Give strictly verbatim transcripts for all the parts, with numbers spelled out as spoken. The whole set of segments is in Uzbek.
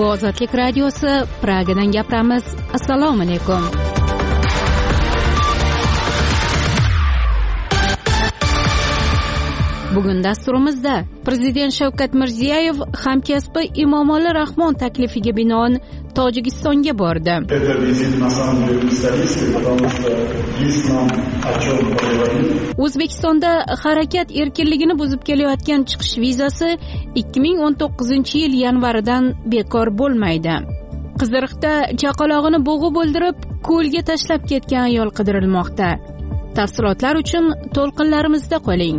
Bu Ozodlik radiosi, Pragadan gapiramiz. Assalomu alaykum. Bugun dasturimizda Prezident Shavkat Mirziyoyev hamkasbi Emomali Rahmon taklifiga binoan Tojikistonga bordi. O'zbekistonda harakat erkinligini buzib kelayotgan chiqish vizasi ikki ming o'n to'qqizinchi yil yanvaridan bekor bo'lmaydi. Qiziriqda chaqalog'ini bo'g'ib o'ldirib, ko'lga tashlab ketgan ayol qidirilmoqda. Tafsilotlar uchun to'lqinlarimizda qoling.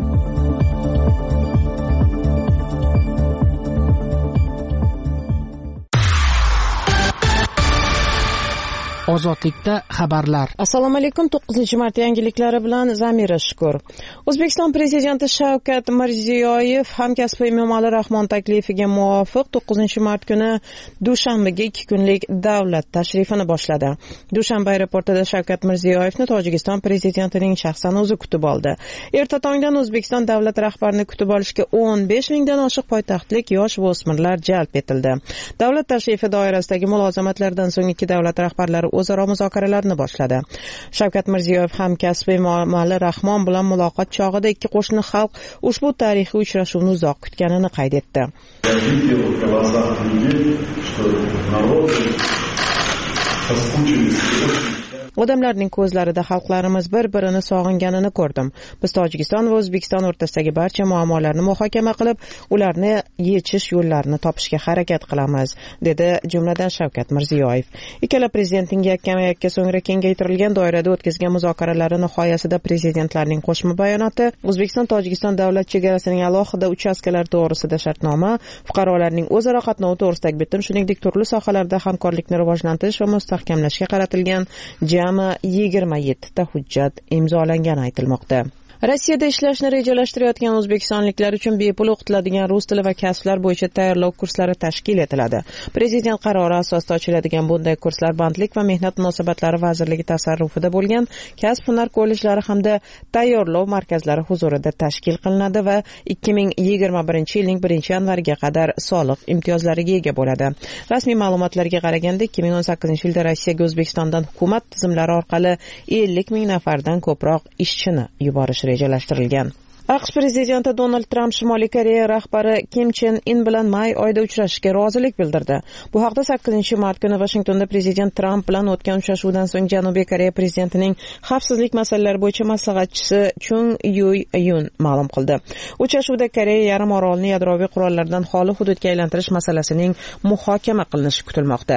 Ozodlikda xabarlar. Assalomu alaykum. to'qqizinchi mart yangiliklari bilan Zamira Shukur. O'zbekiston prezidenti Shavkat Mirziyoyev hamkasbi Emomali Rahmon taklifiga muvofiq to'qqizinchi mart kuni Dushanbega ikki kunlik davlat tashrifini boshladi. Dushanba aeroportida Shavkat Mirziyoyevni Tojikiston prezidentining shaxsan o'zi kutib oldi. Erta tongdan O'zbekiston davlat rahbarini kutib olishga o'n besh mingdan oshiq poytaxtlik yosh va o'smirlar jalb etildi. Davlat tashrifi doirasidagi mulozamatlardan so'ng ikki davlat rahbarlari o'zaro muzokaralarni boshladi. Shavkat Mirziyoyev hamkasbi Emomali Rahmon bilan muloqot chog'ida ikki qo'shni xalq ushbu tarixiy uchrashuvni uzoq kutganini qayd etdi. Odamlarning ko'zlarida xalqlarimiz bir-birini sog'inganini ko'rdim. Biz Tojikiston va O'zbekiston o'rtasidagi barcha muammolarni muhokama qilib, ularni yechish yo'llarini topishga harakat qilamiz, dedi jumladan Shavkat Mirziyoyev. Ikkala prezidentning yakkama-yakka so'ngra kengaytirilgan doirada o'tkazgan muzokaralari nihoyasida prezidentlarning qo'shma bayonoti, O'zbekiston Tojikiston davlat chegarasining alohida uchastkalari to'g'risida shartnoma, fuqarolarning o'zaro qatnovi to'g'risidagi bitim, shuningdek turli sohalarda hamkorlikni rivojlantirish va mustahkamlashga qaratilgan jami yigirma yettita hujjat imzolangani aytilmoqda. Rossiyada ishlashni rejalashtirayotgan o'zbekistonliklar uchun bepul o'qitiladigan rus tili va kasblar bo'yicha tayyorlov kurslari tashkil etiladi. Prezident qarori asosida ochiladigan bunday kurslar Bandlik va mehnat munosabatlari vazirligi tasarrufida bo'lgan kasb-hunar kollejlari hamda tayyorlov markazlari huzurida tashkil qilinadi va ikki ming yigirma birinchi yilning birinchi yanvariga qadar soliq imtiyozlariga ega bo'ladi. Rasmiy ma'lumotlarga qaraganda ikki ming o'n sakkizinchi yilda Rossiyaga O'zbekistondan hukumat tizimlari orqali ellik ming nafardan ko'proq ishchini yuborish rejalashtirilgan. AQSh prezidenti Donald Tramp Shimoliy Koreya rahbari Kim Chen In bilan may oyida uchrashishga rozilik bildirdi. Bu haqda sakkizinchi mart kuni Washingtonda prezident Tramp bilan o'tgan uchrashuvdan so'ng Janubiy Koreya prezidentining xavfsizlik masalalari bo'yicha maslahatchisi Chung Yu-yun ma'lum qildi. Uchrashuvda Koreya yarim orolini yadroviy qurollardan xoli hududga aylantirish masalasining muhokama qilinishi kutilmoqda.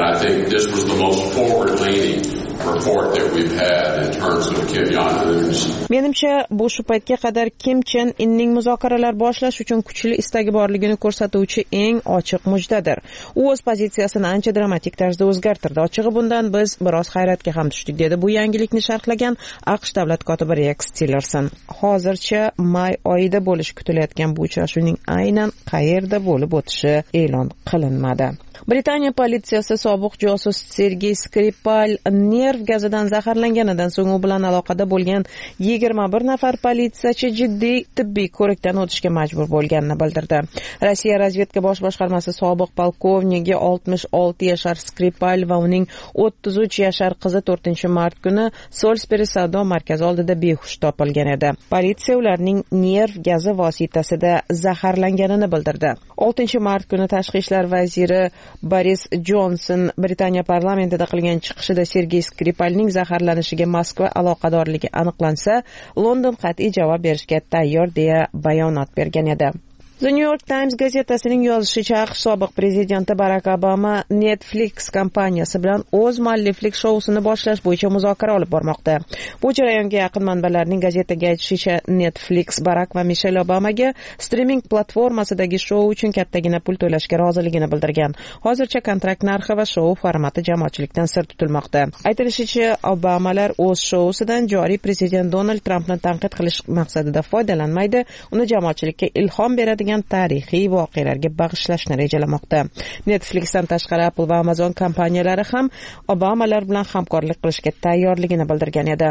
Menimcha, bu shu paytga qadar Kim Chen Inning muzokaralar boshlash uchun kuchli istagi borligini ko'rsatuvchi eng ochiq mujdadir. U o'z pozitsiyasini ancha dramatik tarzda o'zgartirdi. Ochig'i bundan biz biroz hayratga ham tushdik, dedi bu yangilikni sharhlagan AQSh davlat kotibi Rex Tillerson. Hozircha may oyida bo'lishi kutilayotgan bu uchrashuvning aynan qayerda bo'lib o'tishi e'lon qilinmadi. Britaniya politsiyasi sobiq josus Sergey Skripal nerv gazidan zaharlanganidan so'ng u bilan aloqada bo'lgan yigirma bir nafar politsiyachi jiddiy tibbiy ko'rikdan o'tishga majbur bo'lganini bildirdi. Rossiya razvedka bosh boshqarmasi sobiq polkovniki oltmish olti yashar Skripal va uning o'ttiz uch yashar qizi to'rtinchi mart kuni Salisbury savdo markazi oldida behush topilgan edi. Politsiya ularning nerv gazi vositasida zaharlanganini bildirdi. oltinchi mart kuni tashqi ishlar vaziri Boris Johnson Britaniya parlamentida qilgan chiqishida Sergey Skripalning zaharlanishiga Moskva aloqadorligi aniqlansa, London qat'iy javob berishga tayyor deya bayonot bergan edi. The New York Times gazetasining yozishicha, AQSh sobiq prezidenti Barack Obama Netflix kompaniyasi bilan o'z mualliflik shousini boshlash bo'yicha muzokara olib bormoqda. Bu jarayonga yaqin manbalarning gazetaga aytishicha, Netflix Barack va Michelle Obamaga streaming platformasidagi shou uchun kattagina pul to'lashga roziligini bildirgan. Hozircha kontrakt narxi va shou formati jamoatchilikdan sir tutilmoqda. Aytilishicha, Obamalar o'z shousidan joriy prezident Donald Trampni tanqid qilish maqsadida foydalanmaydi, uni jamoatchilikka ilhom beradi tarixiy voqealarga bag'ishlashni rejalamoqda. Netflixdan tashqari Apple va Amazon kompaniyalari ham Obamalar bilan hamkorlik qilishga tayyorligini bildirgan edi.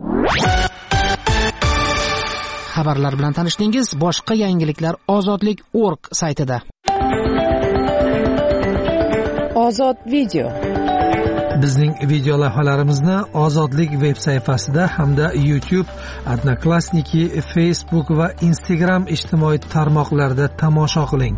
Xabarlar bilan tanishdingiz. Boshqa yangiliklar ozodlik точка org saytida. Ozod video. Bizning video lavhalarimizni Ozodlik veb sayfasida hamda YouTube, Odnoklassniki, Facebook va Instagram ijtimoiy tarmoqlarida tomosha qiling.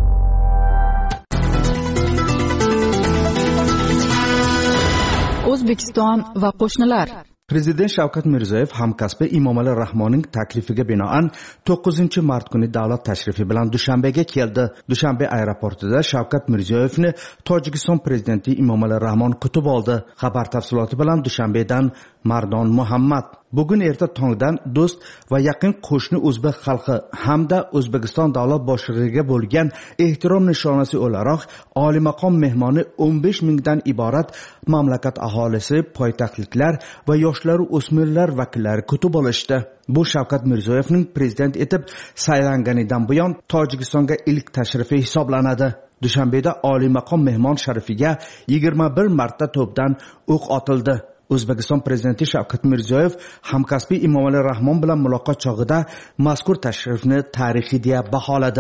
O'zbekiston va qo'shnilar. Prezident Shavkat Mirziyoyev hamkasbi Emomali Rahmonning taklifiga binoan to'qqizinchi mart kuni davlat tashrifi bilan Dushanbega keldi. Dushanbe aeroportida Shavkat Mirziyoyevni Tojikiston prezidenti Emomali Rahmon kutib oldi. Xabar tafsiloti bilan Dushanbedan Mardon Muhammad. Bugun erta tongdan do'st va yaqin qo'shni o'zbek xalqi hamda O'zbekiston davlat boshlig'iga bo'lgan ehtirom nishonasi o'laroq oliy maqom mehmoni o'n besh mingdan iborat mamlakat aholisi, poytaxtliklar va yoshlar o'smirlar vakillari kutib olishdi. Bu Shavkat Mirziyoyevning prezident etib saylanganidan buyon Tojikistonga ilk tashrifi hisoblanadi. Dushanbeda oliy maqom mehmon sharifiga yigirma bir marta to'pdan o'q otildi. O'zbekiston prezidenti Shavkat Mirziyoyev hamkasbi Emomali Rahmon bilan muloqot chog'ida mazkur tashrifni tarixiy deya baholadi.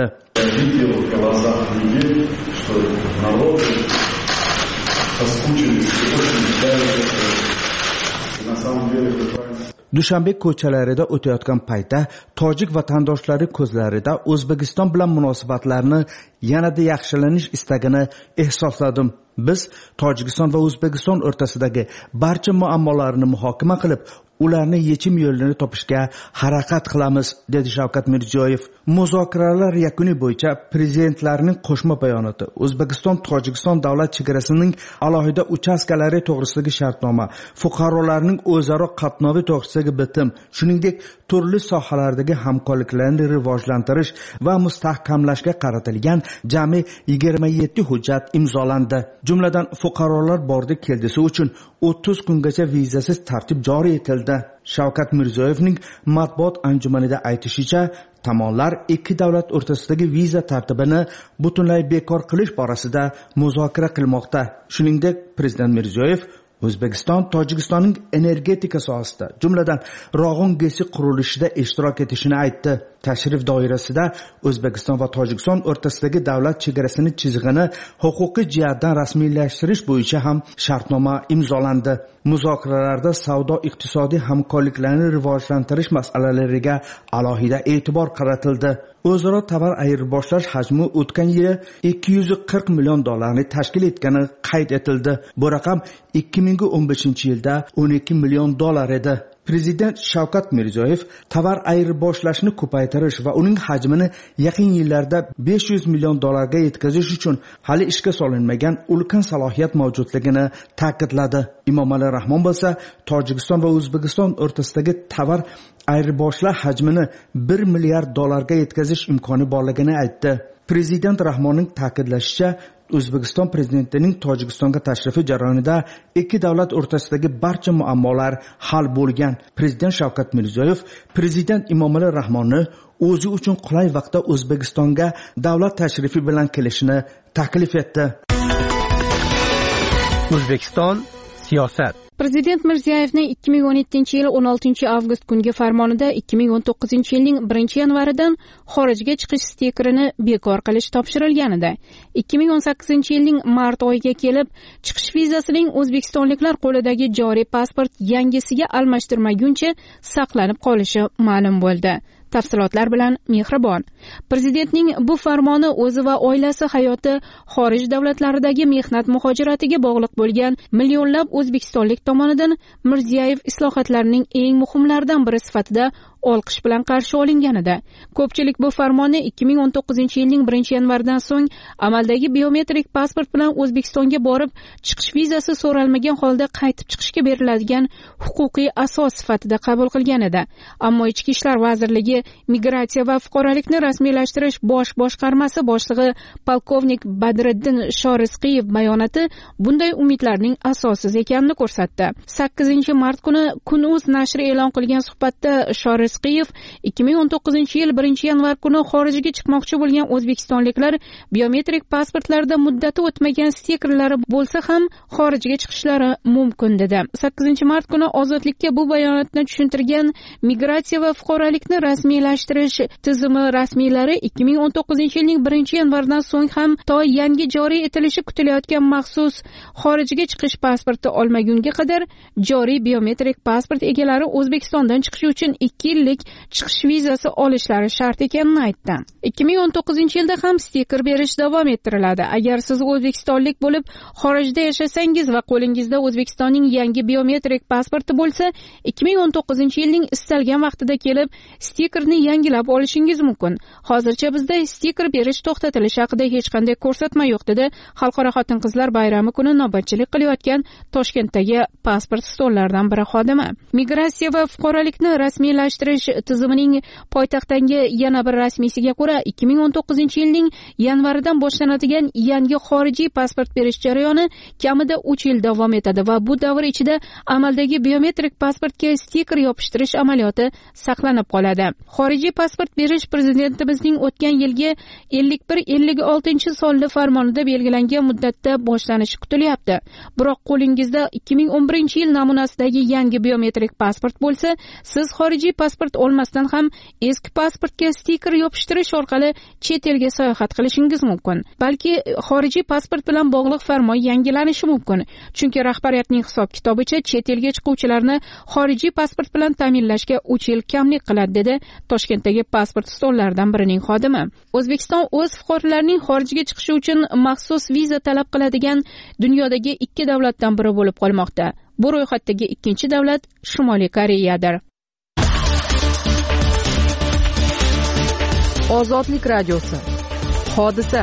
Dushanbe ko'chalarida o'tayotgan paytda tojik vatandoshlari ko'zlarida O'zbekiston bilan munosabatlarni yanada yaxshilanish istagini ehosladim. Biz Tojikiston va O'zbekiston o'rtasidagi barcha muammolarni muhokama qilib, ularni yechim yo'lini topishga harakat qilamiz, dedi Shavkat Mirziyoyev. Muzokaralar yakuni bo'yicha prezidentlarning qo'shma bayonoti, O'zbekiston Tojikiston davlat chegarasining alohida uchastkalari to'g'risidagi shartnoma, fuqarolarning o'zaro qatnovi to'g'risidagi bitim, shuningdek turli sohalardagi hamkorliklarni rivojlantirish va mustahkamlashga qaratilgan jami yigirma yetti hujjat imzolandi. Jumladan fuqarolar bordi keldisi uchun o'ttiz kungacha vizasiz tartib joriy etildi. Shavkat Mirziyoyevning matbuot anjumanida aytishicha, tomonlar ikki davlat o'rtasidagi viza tartibini butunlay bekor qilish borasida muzokara qilmoqda. Shuningdek, prezident Mirziyoyev O'zbekiston Tojikistonning energetika sohasida, jumladan Rog'un gesi qurilishida ishtirok etishini aytdi. Tashrif doirasida O'zbekiston va Tojikiston o'rtasidagi davlat chegarasini chizig'ini huquqiy jihatdan rasmiylashtirish bo'yicha ham shartnoma imzolandi. Muzokaralarda savdo-iqtisodiy hamkorliklarni rivojlantirish masalalariga alohida e'tibor qaratildi. O'zaro tovar ayirboshlash hajmi o'tgan yili ikki yuz qirq million dollarni tashkil etgani qayd etildi. Bu raqam ikki ming o'n beshinchi yilda o'n ikki million dollar edi. Prezident Shavkat Mirziyoyev tovar ayirboshlashni ko'paytirish va uning hajmini yaqin yillarda besh yuz million dollarga yetkazish uchun hali ishga solinmagan ulkan salohiyat mavjudligini ta'kidladi. Emomali Rahmon bo'lsa, Tojikiston va O'zbekiston o'rtasidagi tovar ayirboshlash hajmini bir milliard dollarga yetkazish imkoni borligini aytdi. Prezident Rahmonning ta'kidlashicha, O'zbekiston prezidentining Tojikistonga tashrifi jarayonida ikki davlat o'rtasidagi barcha muammolar hal bo'lgan. Prezident Shavkat Mirziyoyev prezident Emomali Rahmonni o'zi uchun qulay vaqtda O'zbekistonga davlat tashrifi bilan kelishini taklif etdi. O'zbekiston siyosat. Prezident Mirziyoyevning ikki ming o'n yettinchi yil o'n oltinchi avgust kungi farmonida ikki ming o'n to'qqizinchi yilning birinchi yanvaridan xorijga chiqish stikerini bekor qilish topshirilganida, ikki ming o'n sakkizinchi yilning mart oyiga kelib, chiqish vizasining o'zbekistonliklar qo'lidagi joriy pasport yangisiga almashtirmaguncha saqlanib qolishi ma'lum bo'ldi. Tafsilotlar bilan Mehribon. Prezidentning bu farmoni o'zi va oilasi hayoti xorij davlatlaridagi mehnat muhojiratiga bog'liq bo'lgan millionlab o'zbekistonlik tomonidan Mirziyoyev islohotlarining eng muhimlaridan biri sifatida olqish bilan qarshi olinganida, ko'pchilik bu farmonni ikki ming o'n to'qqizinchi yilning birinchi yanvaridan so'ng amaldagi biometrik pasport bilan O'zbekistonga borib, chiqish vizasi so'ralmagan holda qaytib chiqishga beriladigan huquqiy asos sifatida qabul qilgan edi. Ammo Ichki ishlar vazirligi Migratsiya va fuqarolikni rasmiylashtirish bosh boshqarmasi boshlig'i polkovnik Badriddin Shorizqiyev bayonoti bunday umidlarning asossiz ekanini ko'rsatdi. sakkizinchi mart kuni Kun.uz nashri e'lon qilgan suhbatda Shoriz Rizqiyev ikki ming o'n to'qqizinchi yil birinchi yanvar kuni xorijga chiqmoqchi bo'lgan o'zbekistonliklar biometrik pasportlarida muddati o'tmagan stikerlari bo'lsa ham xorijga chiqishlari mumkin dedi. sakkizinchi mart kuni Ozodlikka bu bayonotni tushuntirgan Migratsiya va fuqarolikni rasmiylashtirish tizimi rasmiylari ikki ming o'n to'qqizinchi yilning birinchi yanvaridan so'ng ham to yangi joriy etilishi kutilayotgan maxsus xorijga chiqish pasporti olmagunga qadar joriy biometrik pasport egalari O'zbekistondan chiqishi uchun ikki yillik chiqish vizasi olishlari shart ekanini aytdi. ikki ming o'n to'qqizinchi yilda ham stiker berish davom ettiriladi. Agar siz o'zbekistonlik bo'lib xorijda yashasangiz va qo'lingizda O'zbekistonning yangi biometrik pasporti bo'lsa, ikki ming o'n to'qqizinchi yilning istalgan vaqtida kelib stikerni yangilab olishingiz mumkin. Hozircha bizda stiker berish to'xtatilishi haqida hech qanday ko'rsatma yo'q dedi Xalqaro xotin-qizlar bayrami kuni navbatchilik qilayotgan Toshkentdagi pasport stollaridan biri xodimi. Migratsiya va fuqarolikni rasmiylashtirish tizimining poytaxtdagi yana bir rasmiysiga ko'ra, ikki ming o'n to'qqizinchi yilning yanvaridan boshlanadigan yangi xorijiy pasport berish jarayoni kamida uch yil davom etadi va bu davr ichida amaldagi biometrik pasportga stiker yopishtirish amaliyoti saqlanib qoladi. Xorijiy pasport berish prezidentimizning o'tgan yilgi ellik bir ellik oltinchi sonli farmonida belgilangan muddatda boshlanishi kutilyapti. Biroq qo'lingizda ikki ming o'n birinchi yil namunasidagi yangi biometrik pasport bo'lsa, siz xorijiy pasport olmasdan ham eski pasportga stiker yopishtirish orqali chet elga sayohat qilishingiz mumkin. Balki xorijiy pasport bilan bog'liq farmon yangilanishi mumkin. Chunki rahbariyatning hisob-kitobicha chet elga chiquvchilarni xorijiy pasport bilan ta'minlashga uch yil kamlik qiladi dedi Toshkentdagi pasport stollaridan birining xodimi. O'zbekiston o'z fuqarolarining xorijga chiqishi uchun maxsus viza talab qiladigan dunyodagi ikki davlatdan biri bo'lib qolmoqda. Bu ro'yxatdagi ikkinchi davlat Shimoliy Koreyadir. Ozodlik radiosi. Hodisa.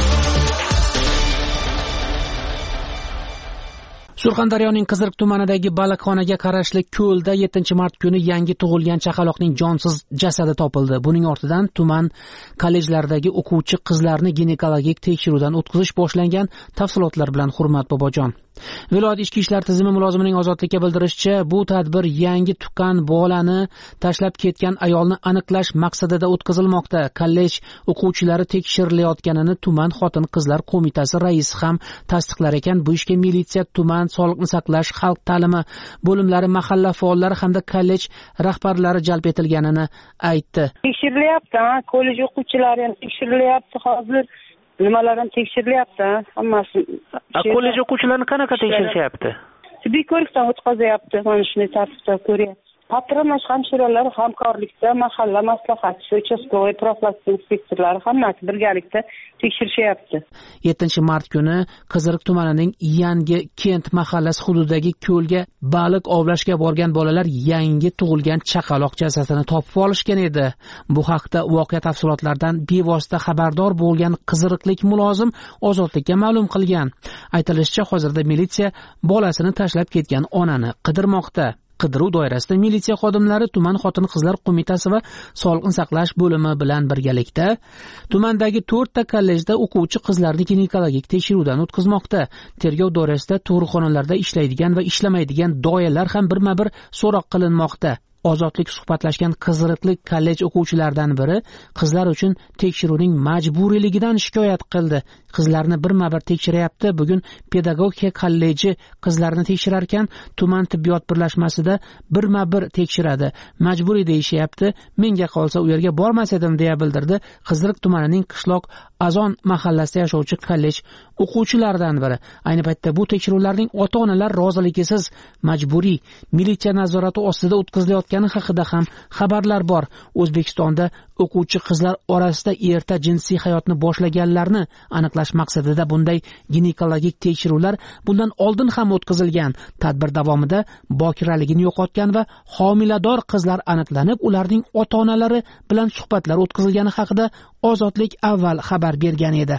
Surxondaryoning Qiziriq tumanidagi baliqxonaga qarashli ko'lda yettinchi mart kuni yangi tug'ilgan chaqaloqning jonsiz jasadi topildi. Buning ortidan tuman kollejlaridagi o'quvchi qizlarni ginekologik tekshiruvdan o'tkazish boshlangan. Tafsilotlar bilan Hurmat Bobojon. Viloyat ichki ishlar tizimi mulozimining Ozodlikka bildirishicha, bu tadbir yangi tuqqan bolani tashlab ketgan ayolni aniqlash maqsadida o'tkazilmoqda. Kollej o'quvchilari tekshirilayotganini tuman xotin-qizlar qo'mitasi raisi ham tasdiqlar ekan. Bu ishga militsiya, tuman sog'liqni saqlash, xalq ta'limi bo'limlari, mahalla faollari hamda kollej rahbarlari jalb etilganini aytdi. Tekshirilyapti, kollej o'quvchilari ham tekshirilyapti hozir. Nimalar ham tekshirilyapti, hammasi. Kollej o'quvchilarini qanaqa tekshirishyapti? Tibbiy ko'rikdan o'tkazayapti, mana shunday tartibda ko'ryapti. Patronaj hamshiralar hamkorlikda mahalla maslahatchisi, uchastkovoy profilaktika inspektorlari hammasi birgalikda tekshirishyapti. yettinchi mart kuni Qiziriq tumanining Yangi Kent mahallasi hududidagi ko'lga baliq ovlashga borgan bolalar yangi tug'ilgan chaqaloq jasadini topib olishgan edi. Bu haqda voqea tafsilotlaridan bevosita xabardor bo'lgan qiziriqlik mulozim Ozodlikka ma'lum qilgan. Aytilishicha, hozirda militsiya bolasini tashlab ketgan onani qidirmoqda. Qidiruv doirasida militsiya xodimlari tuman xotin-qizlar qo'mitasi va sog'liqni saqlash bo'limi bilan birgalikda tumandagi to'rtta kollejda o'quvchi qizlarni ginekologik tekshiruvdan o'tkazmoqda. Tergov doirasida tug'ruqxonalarda ishlaydigan va ishlamaydigan doyalar ham birma-bir so'roq qilinmoqda. Ozodlik suhbatlashgan qiziriqlik kollej o'quvchilaridan biri qizlar uchun tekshiruvning majburiyligidan shikoyat qildi. Qizlarni birma-bir tekshiryapti. Bugun pedagogika kolleji qizlarni tekshirar ekan, tuman tibbiyot birlashmasida birma-bir tekshiradi. Majburiy deyishyapti. Menga qolsa u yerga bormas edim deya bildirdi Qiziriq tumanining Qishloq Azon mahallasida yashovchi kollej o'quvchilaridan biri. Ayni paytda bu tekshiruvlarning ota-onalar roziligisiz majburiy militsiya nazorati ostida o'tkazilayotgani haqida ham xabarlar bor. O'zbekistonda o'quvchi qizlar orasida erta jinsiy hayotni boshlaganlarni aniqlash maqsadida bunday ginekologik tekshiruvlar bundan oldin ham o'tkazilgan. Tadbir davomida bokiraligini yo'qotgan va homilador qizlar aniqlanib, ularning ota-onalari bilan suhbatlar o'tkazilgani haqida Ozodlik avval xabar bergan edi.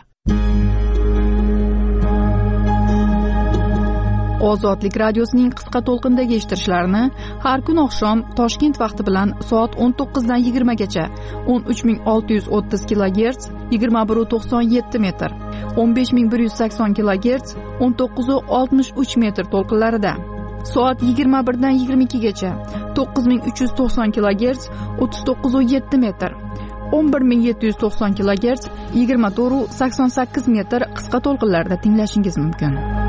Ozodlik radiosining qisqa to'lqindagi eshittirishlarini har kun oqshom Toshkent vaqti bilan soat o'n to'qqizdan yigirmagacha o'n uch ming olti yuz o'ttiz kilogerts yigirma bir nuqta to'qson yetti metr, o'n besh ming bir yuz sakson kilogerts o'n to'qqiz nuqta oltmish uch metr to'lqinlarida, soat yigirma birdan yigirma ikkigacha to'qqiz ming uch yuz to'qson kilogerts o'ttiz to'qqiz nuqta yetti metr, o'n bir ming yetti yuz to'qson kilogerts yigirma to'rt nuqta sakson sakkiz metr qisqa to'lqinlarda tinglashingiz mumkin.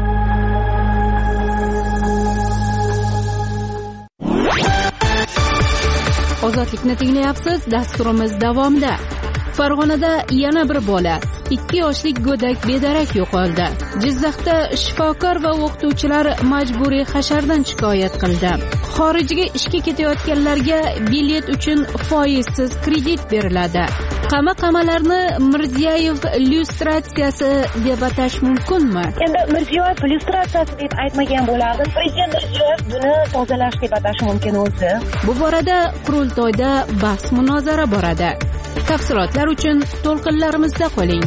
Ozodlikni tinglayapsiz. Dasturimiz davomida Farg'onada yana bir bola, ikki yoshlik go'dak bedarak yo'qoldi. Jizzaxda shifokor va o'qituvchilar majburiy hashardan shikoyat qildi. Xorijga ishga ketayotganlarga bilet uchun foizsiz kredit beriladi. Qama-qamalarni Mirziyoyev lyustratsiyasi deb atash mumkinmi? Endi Mirziyoyev lyustratsiyasi deb aytmagan bo'lardim. Prezident Mirziyoyev buni tozalash deb atash mumkin o'zi. Bu borada qurultoyda bahs-munozara boradi. Tafsilotlar uchun to'lqinlarimizda qoling.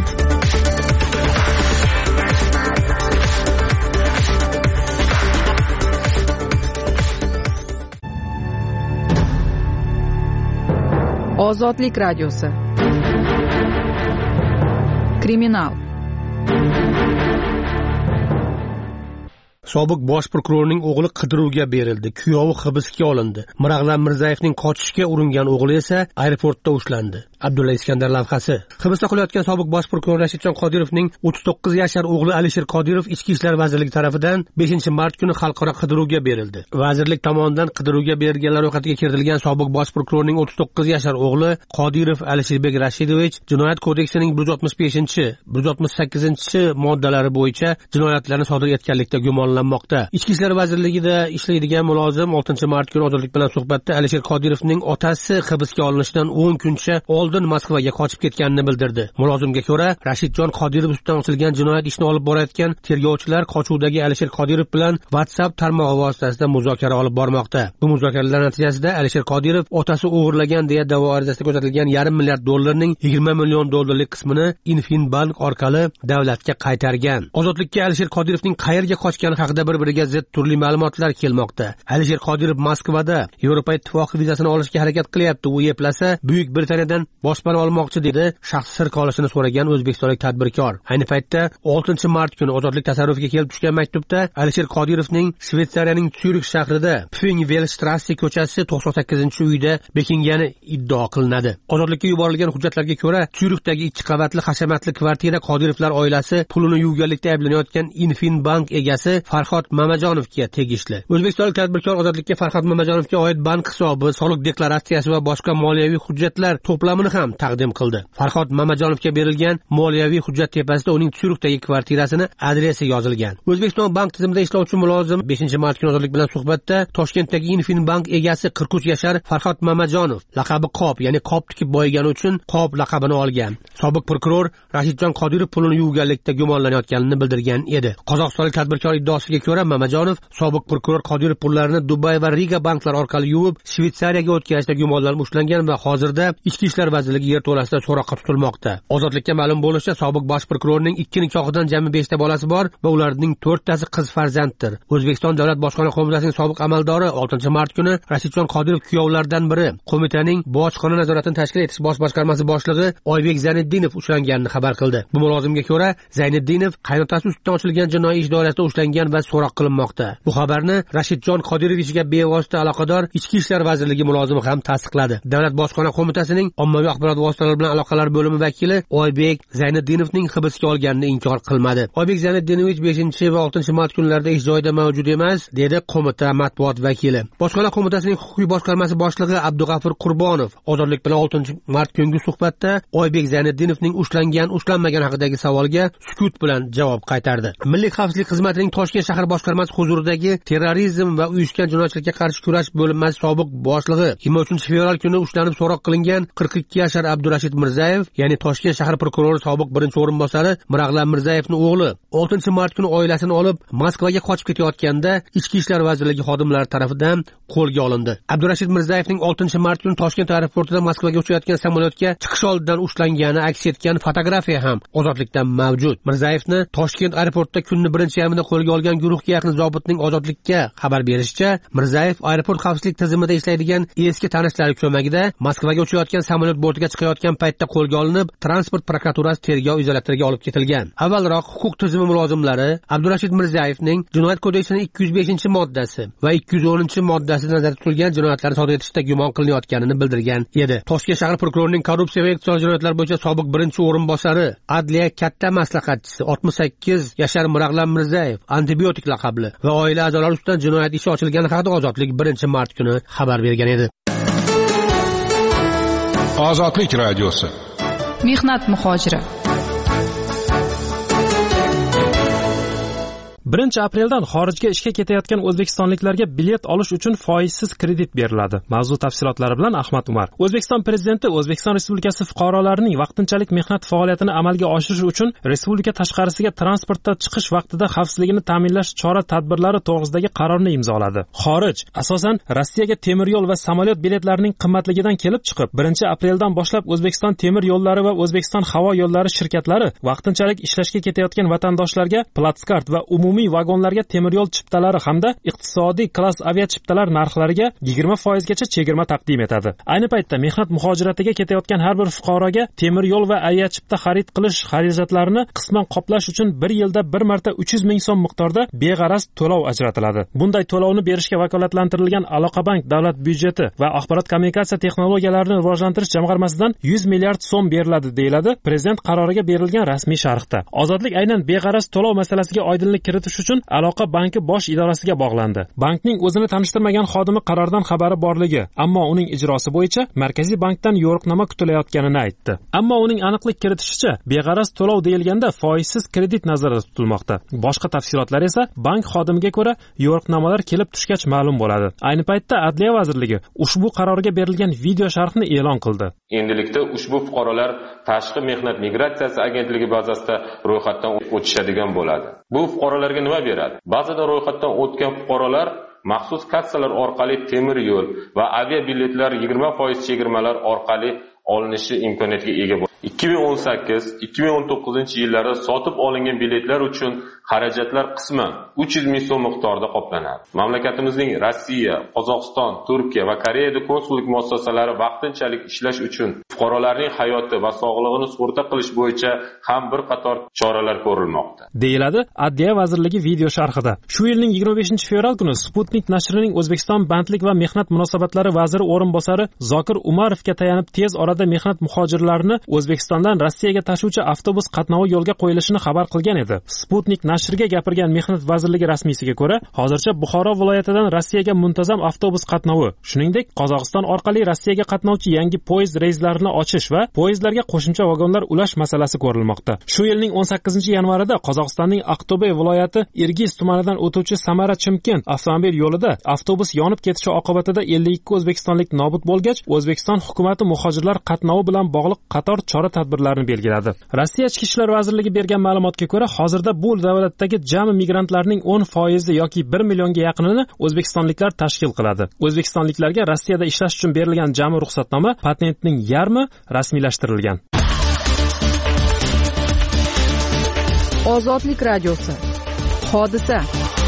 Ozodlik radiosi. Kriminal. Sobiq bosh prokurorning o'g'li qidiruvga berildi. Kuyovi hibsga olindi. Mirag'lan Mirzayevning qochishga uringan o'g'li esa aeroportda ushlandi. Abdulla Iskandar lavhasi. Hibsda qolayotgan sobiq bosh prokuror Rashidjon Qodirovning o'ttiz to'qqiz yashar o'g'li Alisher Qodirov Ichki ishlar vazirligi tomonidan beshinchi mart kuni xalqaro qidiruvga berildi. Vazirlik tomonidan qidiruvga berilganlar ro'yxatiga kiritilgan sobiq bosh prokurorning o'ttiz to'qqiz yashar o'g'li Qodirov Alisherbek Rashidovich Jinoyat kodeksining bir yuz oltmish beshinchi, bir yuz oltmish sakkizinchi moddalari bo'yicha jinoyatlarni sodir etganlikda gumonlanmoqda. Ichki ishlar vazirligida ishlaydigan mulozim oltinchi mart kuni Ozodlik bilan suhbatda Alisher Qodirovning otasi hibsga olinishidan o'n kuncha oldin Moskvaga qochib ketganini bildirdi. Mulozimga ko'ra, Rashidjon Qodirov ustidan ochilgan jinoyat ishini olib borayotgan tergovchilar qochuvdagi Alisher Qodirov bilan WhatsApp tarmog'i vositasida muzokara olib bormoqda. Bu muzokaralar natijasida Alisher Qodirov otasi o'g'irlagan deya da'vo arizasida ko'rsatilgan yarim milliard dollarning yigirma million dollarlik qismini Infinbank orqali davlatga qaytargan. Ozodlikka Alisher Qodirovning qayerga qochgani haqida bir-biriga zid turli ma'lumotlar kelmoqda. Alisher Qodirov Moskvada Yevropa Ittifoqi vizasini olishga harakat qilyapti. U eplasa Buyuk Britaniyadan boshpana olmoqchi dedi shaxs sir qolishini so'ragan o'zbekistonlik tadbirkor. Ayni paytda oltinchi mart kuni Ozodlik tasarrufiga kelib tushgan maktubda Alisher Qodirovning Shveysariyaning Syurix shahrida Pfingvelstrasse ko'chasi to'qson sakkizinchi uyda bekingani iddao qilinadi. Ozodlikka yuborilgan hujjatlarga ko'ra, Syurixdagi ikki qavatli hashamatli kvartira Qodirovlar oilasi pulini yuvganlikda ayblanayotgan Infinbank egasi Farhod Mamajonovga tegishli. O'zbekistonlik tadbirkor Ozodlikka Farhod Mamajonovga oid bank hisobi, soliq deklaratsiyasi va boshqa moliyaviy hujjatlar to'plamini ham taqdim qildi. Farhod Mamajonovga berilgan moliyaviy hujjat tepasida uning Syurixdagi kvartirasini adresi yozilgan. O'zbekiston bank tizimida ishlovchi mulozim beshinchi mart kuni Ozodlik bilan suhbatda Toshkentdagi Infinbank egasi qirq uch yashar Farhod Mamajonov laqabi Qop, ya'ni Qop tikib boygani uchun Qop laqabini olgan. Sobiq prokuror Rashidjon Qodirov pulini yuvganlikda gumonlanayotganini bildirgan edi. Qozog'istonlik tadbirkor iddaosiga ko'ra, Mamajonov sobiq prokuror Qodirov pullarini Dubay va Riga banklar orqali yuvib Shveysariyaga o'tkazishda gumonlanib ushlangan va hozirda Ichki ishlar vazirligi yerto'lasida so'roqqa tutilmoqda. Ozodlikka ma'lum bo'lishicha, sobiq bosh prokurorning ikki nikohidan jami beshta bolasi bor va ularning to'rttasi qiz farzanddir. O'zbekiston Davlat bojxona qo'mitasining sobiq amaldori oltinchi mart kuni Rashidjon Qodirov kuyovlaridan biri qo'mitaning bojxona nazoratini tashkil etish bosh boshqarmasi boshlig'i Oybek Zayniddinov ushlanganini xabar qildi. Bu mulozimga ko'ra, Zayniddinov qaynotasi ustidan ochilgan jinoiy ish doirasida ushlangan va so'roq qilinmoqda. Bu xabarni Rashidjon Qodirovichga bevosita aloqador Ichki ishlar vazirligi mulozimi ham tasdiqladi. Davlat bojxona qo'mitasining ommaviy axborot vositalari bilan aloqalar bo'limi vakili Oybek Zayniddinovning hibsga olganini inkor qilmadi. Oybek Zayniddinovich beshinchi va oltinchi mart kunlarida ish joyida mavjud emas, dedi qo'mita matbuot vakili. Bojxona qo'mitasining huquqiy boshqarmasi boshlig'i Abdug'afur Qurbonov Ozodlik bilan oltinchi mart kungi suhbatda Oybek Zayniddinovning ushlangan, ushlanmagan haqidagi savolga sukut bilan javob qaytardi. Milliy xavfsizlik xizmatining Toshkent shahar boshqarmasi huzuridagi terrorizm va uyushgan jinoyatchilikka qarshi kurash bo'linmasi sobiq boshlig'i yigirma uchinchi fevral kuni ushlanib so'roq qilingan qirq ikki yashar Abdurashid Mirzayev, ya'ni Toshkent shahar prokurori sobiq birinchi o'rinbosari Mirag'lan Mirzayevning o'g'li oltinchi mart kuni oilasini olib Moskvaga qochib ketayotganda Ichki ishlar vazirligi xodimlari tomonidan qo'lga olindi. Abdurashid Mirzayevning oltinchi mart kuni Toshkent aeroportida Moskvaga uchayotgan samolyotga chiqish oldidan ushlangani aks etgan fotografiya ham Ozodlikda mavjud. Mirzayevni Toshkent aeroportida kunning birinchi yarmida qo'lga olgan guruhga yaqin zobitning Ozodlikka xabar berishicha, Mirzayev aeroport xavfsizlik tizimida ishlaydigan eski tanishlari ko'magida Moskvaga uchayotgan samolyot bortiga chiqayotgan paytda qo'lga olinib, transport prokuraturasi tergov izolyatoriga olib ketilgan. Avvalroq huquq tizimi mulozimlari Abdurashid Mirzayevning Jinoyat kodeksining ikki yuz beshinchi moddasi va ikki yuz o'ninchi moddasida nazarda tutilgan jinoyatlarni sodir etishda gumon qilinayotganini bildirgan edi. Toshkent shahar prokurorining korrupsiya va iqtisodiy jinoyatlar bo'yicha sobiq birinchi o'rinbosari, adliya katta maslahatchisi oltmish sakkiz yashar Mirag'lam Mirzayev antibiotik laqabli va oila a'zolari ustidan jinoyat ishi ochilgani haqida Ozodlik birinchi mart kuni xabar bergan edi. Ozodlik radiosi. Mehnat muhojiri. birinchi apreldan xorijga ishga ketayotgan o'zbekistonliklarga bilet olish uchun foizsiz kredit beriladi. Mavzu tafsilotlari bilan Ahmad Umar. O'zbekiston prezidenti O'zbekiston Respublikasi fuqarolarining vaqtinchalik mehnat faoliyatini amalga oshirish uchun respublika tashqarisiga transportda chiqish vaqtida xavfsizligini ta'minlash chora-tadbirlari to'g'risidagi qarorni imzoladi. Xorij, asosan Rossiyaga temir yo'l va samolyot biletlarining qimmatligidan kelib chiqib, birinchi apreldan boshlab O'zbekiston temir yo'llari va O'zbekiston havo yo'llari shirkatlari vaqtinchalik ishlashga ketayotgan vatandoshlarga platskart va umumiy vagonlarga temir yo'l chiptalari hamda iqtisodiy klass avia chiptalar narxlariga yigirma foiz gacha chegirma taqdim etadi. Ayni paytda mehnat muhojiratiga ketayotgan har bir fuqaroga temir yo'l va avia chipta xarid qilish xarajatlarini qisman qoplash uchun bir yilda bir marta uch yuz ming so'm miqdorida beg'araz to'lov ajratiladi. Bunday to'lovni berishga vakolatlantirilgan Aloqabank davlat byudjeti va axborot kommunikatsiya texnologiyalarini rivojlantirish jamg'armasidan yuz milliard so'm beriladi, deyiladi prezident qaroriga berilgan rasmiy sharhda. Ozodlik aynan beg'araz to'lov masalasiga oydinlik kiritish uchun Aloqa banki bosh idorasiga bog'landi. Bankning o'zini tanishtirmagan xodimi qarordan xabari borligi, ammo uning ijrosi bo'yicha Markaziy bankdan yo'riqnoma kutilayotganini aytdi. Ammo uning aniqlik kiritishicha, beg'araz to'lov deyilganda foizsiz kredit nazarda tutilmoqda. Boshqa tafsilotlar esa bank xodimiga ko'ra yo'riqnomalar kelib tushgach ma'lum bo'ladi. Ayni paytda Adliya vazirligi ushbu qarorga berilgan video sharhni e'lon qildi. Endilikda ushbu fuqarolar Tashqi mehnat migratsiyasi agentligi bazasida ro'yxatdan o'tishadigan bo'ladi. Bu fuqarolarga nima beradi? Ba'zida ro'yxatdan o'tgan fuqarolar maxsus kassalar orqali temir yo'l va avia biletlar yigirma foiz chegirmalar orqali olinishi imkoniyatiga ega bo'ladi. ikki ming o'n sakkiz ikki ming o'n to'qqizinchi yillarda sotib olingan biletlar uchun xarajatlar qisman uch yuz ming so'm miqdorida qoplanadi. Mamlakatimizning Rossiya, Qozog'iston, Turkiya va Koreyada konsullik muassasalari vaqtinchalik ishlash uchun fuqarolarning hayoti va sog'lig'ini sug'urta qilish bo'yicha ham bir qator choralar ko'rilmoqda, deyiladi Adliya vazirligi video sharhida. Shu yilning yigirma beshinchi fevral kuni Sputnik nashrining O'zbekiston bandlik va mehnat munosabatlari vaziri o'rinbosari Zokir Umarovga tayanib tez orada mehnat muhojirlarini O'zbekistondan Rossiyaga tashuvchi avtobus qatnovi yo'lga qo'yilishini xabar qilgan edi. Sputnik nashriga gapirgan Mehnat vazirligi rasmiysiga ko'ra, hozircha Buxoro viloyatidan Rossiyaga muntazam avtobus qatnovi, shuningdek Qozog'iston orqali Rossiyaga qatnovchi yangi poyezd reyslarini ochish va poyezdlarga qo'shimcha vagonlar ulash masalasi ko'rilmoqda. Shu yilning o'n sakkizinchi yanvarida Qozog'istonning Aqto'be viloyati Irgiz tumanidan o'tuvchi Samara-Chimkent avtomobil yo'lida avtobus yonib ketishi oqibatida ellik ikki o'zbekistonlik nobud bo'lgach, O'zbekiston hukumatı muhojirlar qatnovi bilan bog'liq qator chora-tadbirlarni belgiladi. Rossiya Ichki ishlar vazirligi bergan ma'lumotga ko'ra, hozirda bu davlatdagi jami migrantlarning o'n foizi yoki bir millionga yaqinini o'zbekistonliklar tashkil qiladi. O'zbekistonliklarga Rossiyada ishlash uchun berilgan jami ruxsatnoma patentning yarmi rasmiylashtirilgan. Ozodlik radiosi. Hodisa.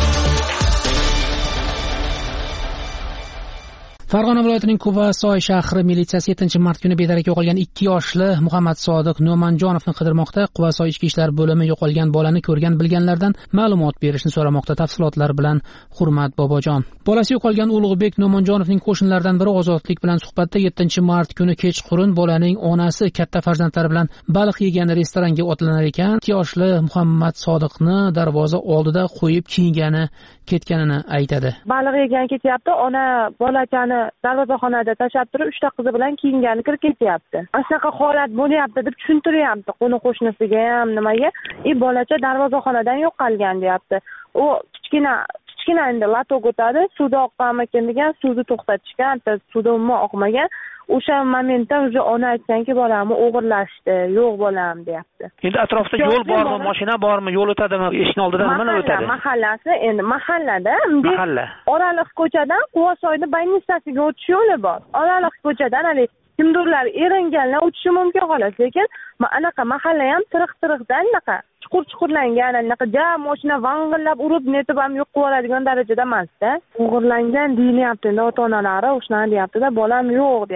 Farg'ona viloyatining Quvasoy shahri militsiyasi yettinchi mart kuni bedarak yo'qolgan ikki yoshli Muhammad Sodiq No'manjonovni qidirmoqda. Quvasoy ichki ishlar bo'limi yo'qolgan bolani ko'rgan bilganlardan ma'lumot berishni so'ramoqda. Tafsilotlar bilan Hurmat Bobojon. Bolasi yo'qolgan Ulug'bek No'manjonovning qo'shnilaridan biri Ozodlik bilan suhbatda yettinchi mart kuni kechqurun bolaning onasi katta farzandlari bilan baliq yegan restoranga otlanar ekan, ikki yoshli Muhammad Sodiqni darvoza oldida qo'yib kiyingani ketganini aytadi. Baliq yegan ketyapti, ona bolakani darvozaxonada tashlab turib uchta qizi bilan kiyingani kirib ketyapti. Shunaqa holat bo'lyapti deb tushuntiryapti qo'ni qo'shnisiga ham nimaga. "E bolacha darvozaxonadan yo'qolgan" deyapti. U kichkina kichkina endi latok o'tadi, suvda oqqanmikin degan, suvni to'xtatishgan, suvda umuman oqmagan. O'sha momentda o'zi ona aytganki, bolamni o'g'irlashdi, yo'q bolam deyapti. Endi atrofda yo'l bormi, mashina bormi, yo'l o'tadimi, eshikning oldidan nima o'tadi? Mahallasi, endi mahallada, mahalla. Oraliq ko'chadan Quvasoyni Baynistasiga o'tish yo'li bor. Oraliq ko'chadan hali kimdirlar eringanlar o'tishi mumkin xolos, lekin anaqa mahalla ham tiriq-tiriqdan anaqa chuqur-chuqurlangan, anaqa jam mashina vang'illab urib netib ham yo'q qilib oladigan darajada emas-da. O'g'irlangan deyilyapti, ota-onalari o'shani deyapti-da, bolam yo'q deyapti.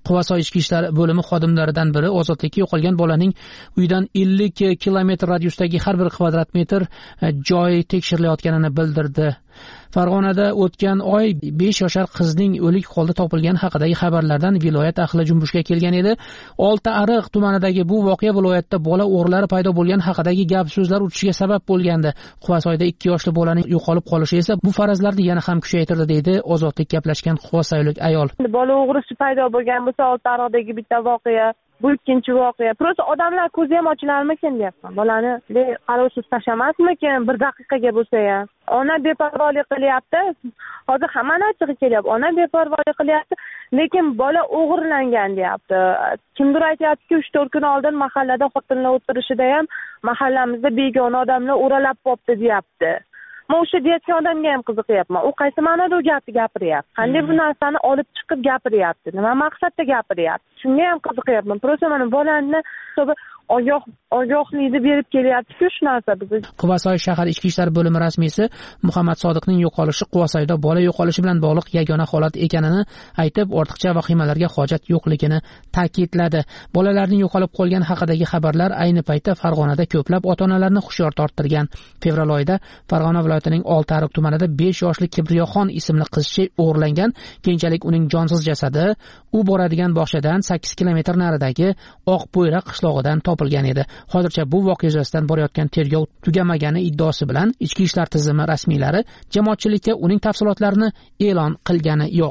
Quvasoy ichki ishlar bo'limi xodimlaridan biri ozodlikka yo'qolgan bolaning uydan ellik kilometr radiusdagi har bir kvadrat metr joy tekshirilayotganini bildirdi. Farg'onada o'tgan oy besh yoshar qizning o'lik holda topilgani haqidagi xabarlardan viloyat ahli junbushga kelgan edi. Oltiariq tumanidagi bu voqea viloyatda bola o'g'rilari paydo bo'lgani haqidagi gap so'zlar utishiga sabab bo'lgandi. Quvasoyda ikki yoshli bolaning yo'qolib qolishi esa bu farazlarni yana ham kuchaytirdi deydi ozodlik gaplashgan quvasoylik ayol. Bola o'g'risi paydo bo'lgan bo'lsa Oltiariqdagi bitta voqea, bu ikkinchi voqea. Prosta odamlar ko'zi ham ochilarmikin deyapman. Bolani qarovsiz tashlamasmikin bir daqiqaga bo'lsa ham. Ona beparvolik qilyapti. Hozir hammani ochig'i kelyapti. Ona beparvolik qilyapti, lekin bola o'g'irlangan deyapti. Kimdir aytayapti-ki, uch to'rt kun oldin mahallada xotinlar o'tirishida ham mahallamizda begona odamlar o'ralab qopti deyapti. Men o'sha deyotgan odamga ham qiziqyapman. U qaysi ma'noda u gapni gapiryapti? Qanday bu narsani olib chiqib gapiryapti? Nima maqsadda gapiryapti? Shunga ham qiziqyapman. Prosta mana bolani hisobi ogoh ogohlikni berib kelyapti-ku shu narsa biz. Quvasoy shahar ichki ishlar bo'limi rasmiysi Muhammad Sodiqning yo'qolishi Quvasoyda bola yo'qolishi bilan bog'liq yagona holat ekanini aytib, ortiqcha vahimalarga hojat yo'qligini ta'kidladi. Bolalarning yo'qolib qolgani haqidagi xabarlar ayni paytda Farg'onada ko'plab ota-onalarni hushyor torttirgan. Fevral oyida Farg'ona viloyatining Oltiariq tumanida besh yoshli Kibriyoxon ismli qizcha o'g'irlangan. Keyinchalik uning jonsiz jasadi u boradigan bog'chadan sakkiz kilometr naridagi Oqpo'yra qishlog'idan topilgan edi. Hozircha bu voqea yuzasidan borayotgan tergov tugamagani iddaosi bilan ichki ishlar tizimi rasmiylari jamoatchilikka uning tafsilotlarini e'lon qilgani yo'q.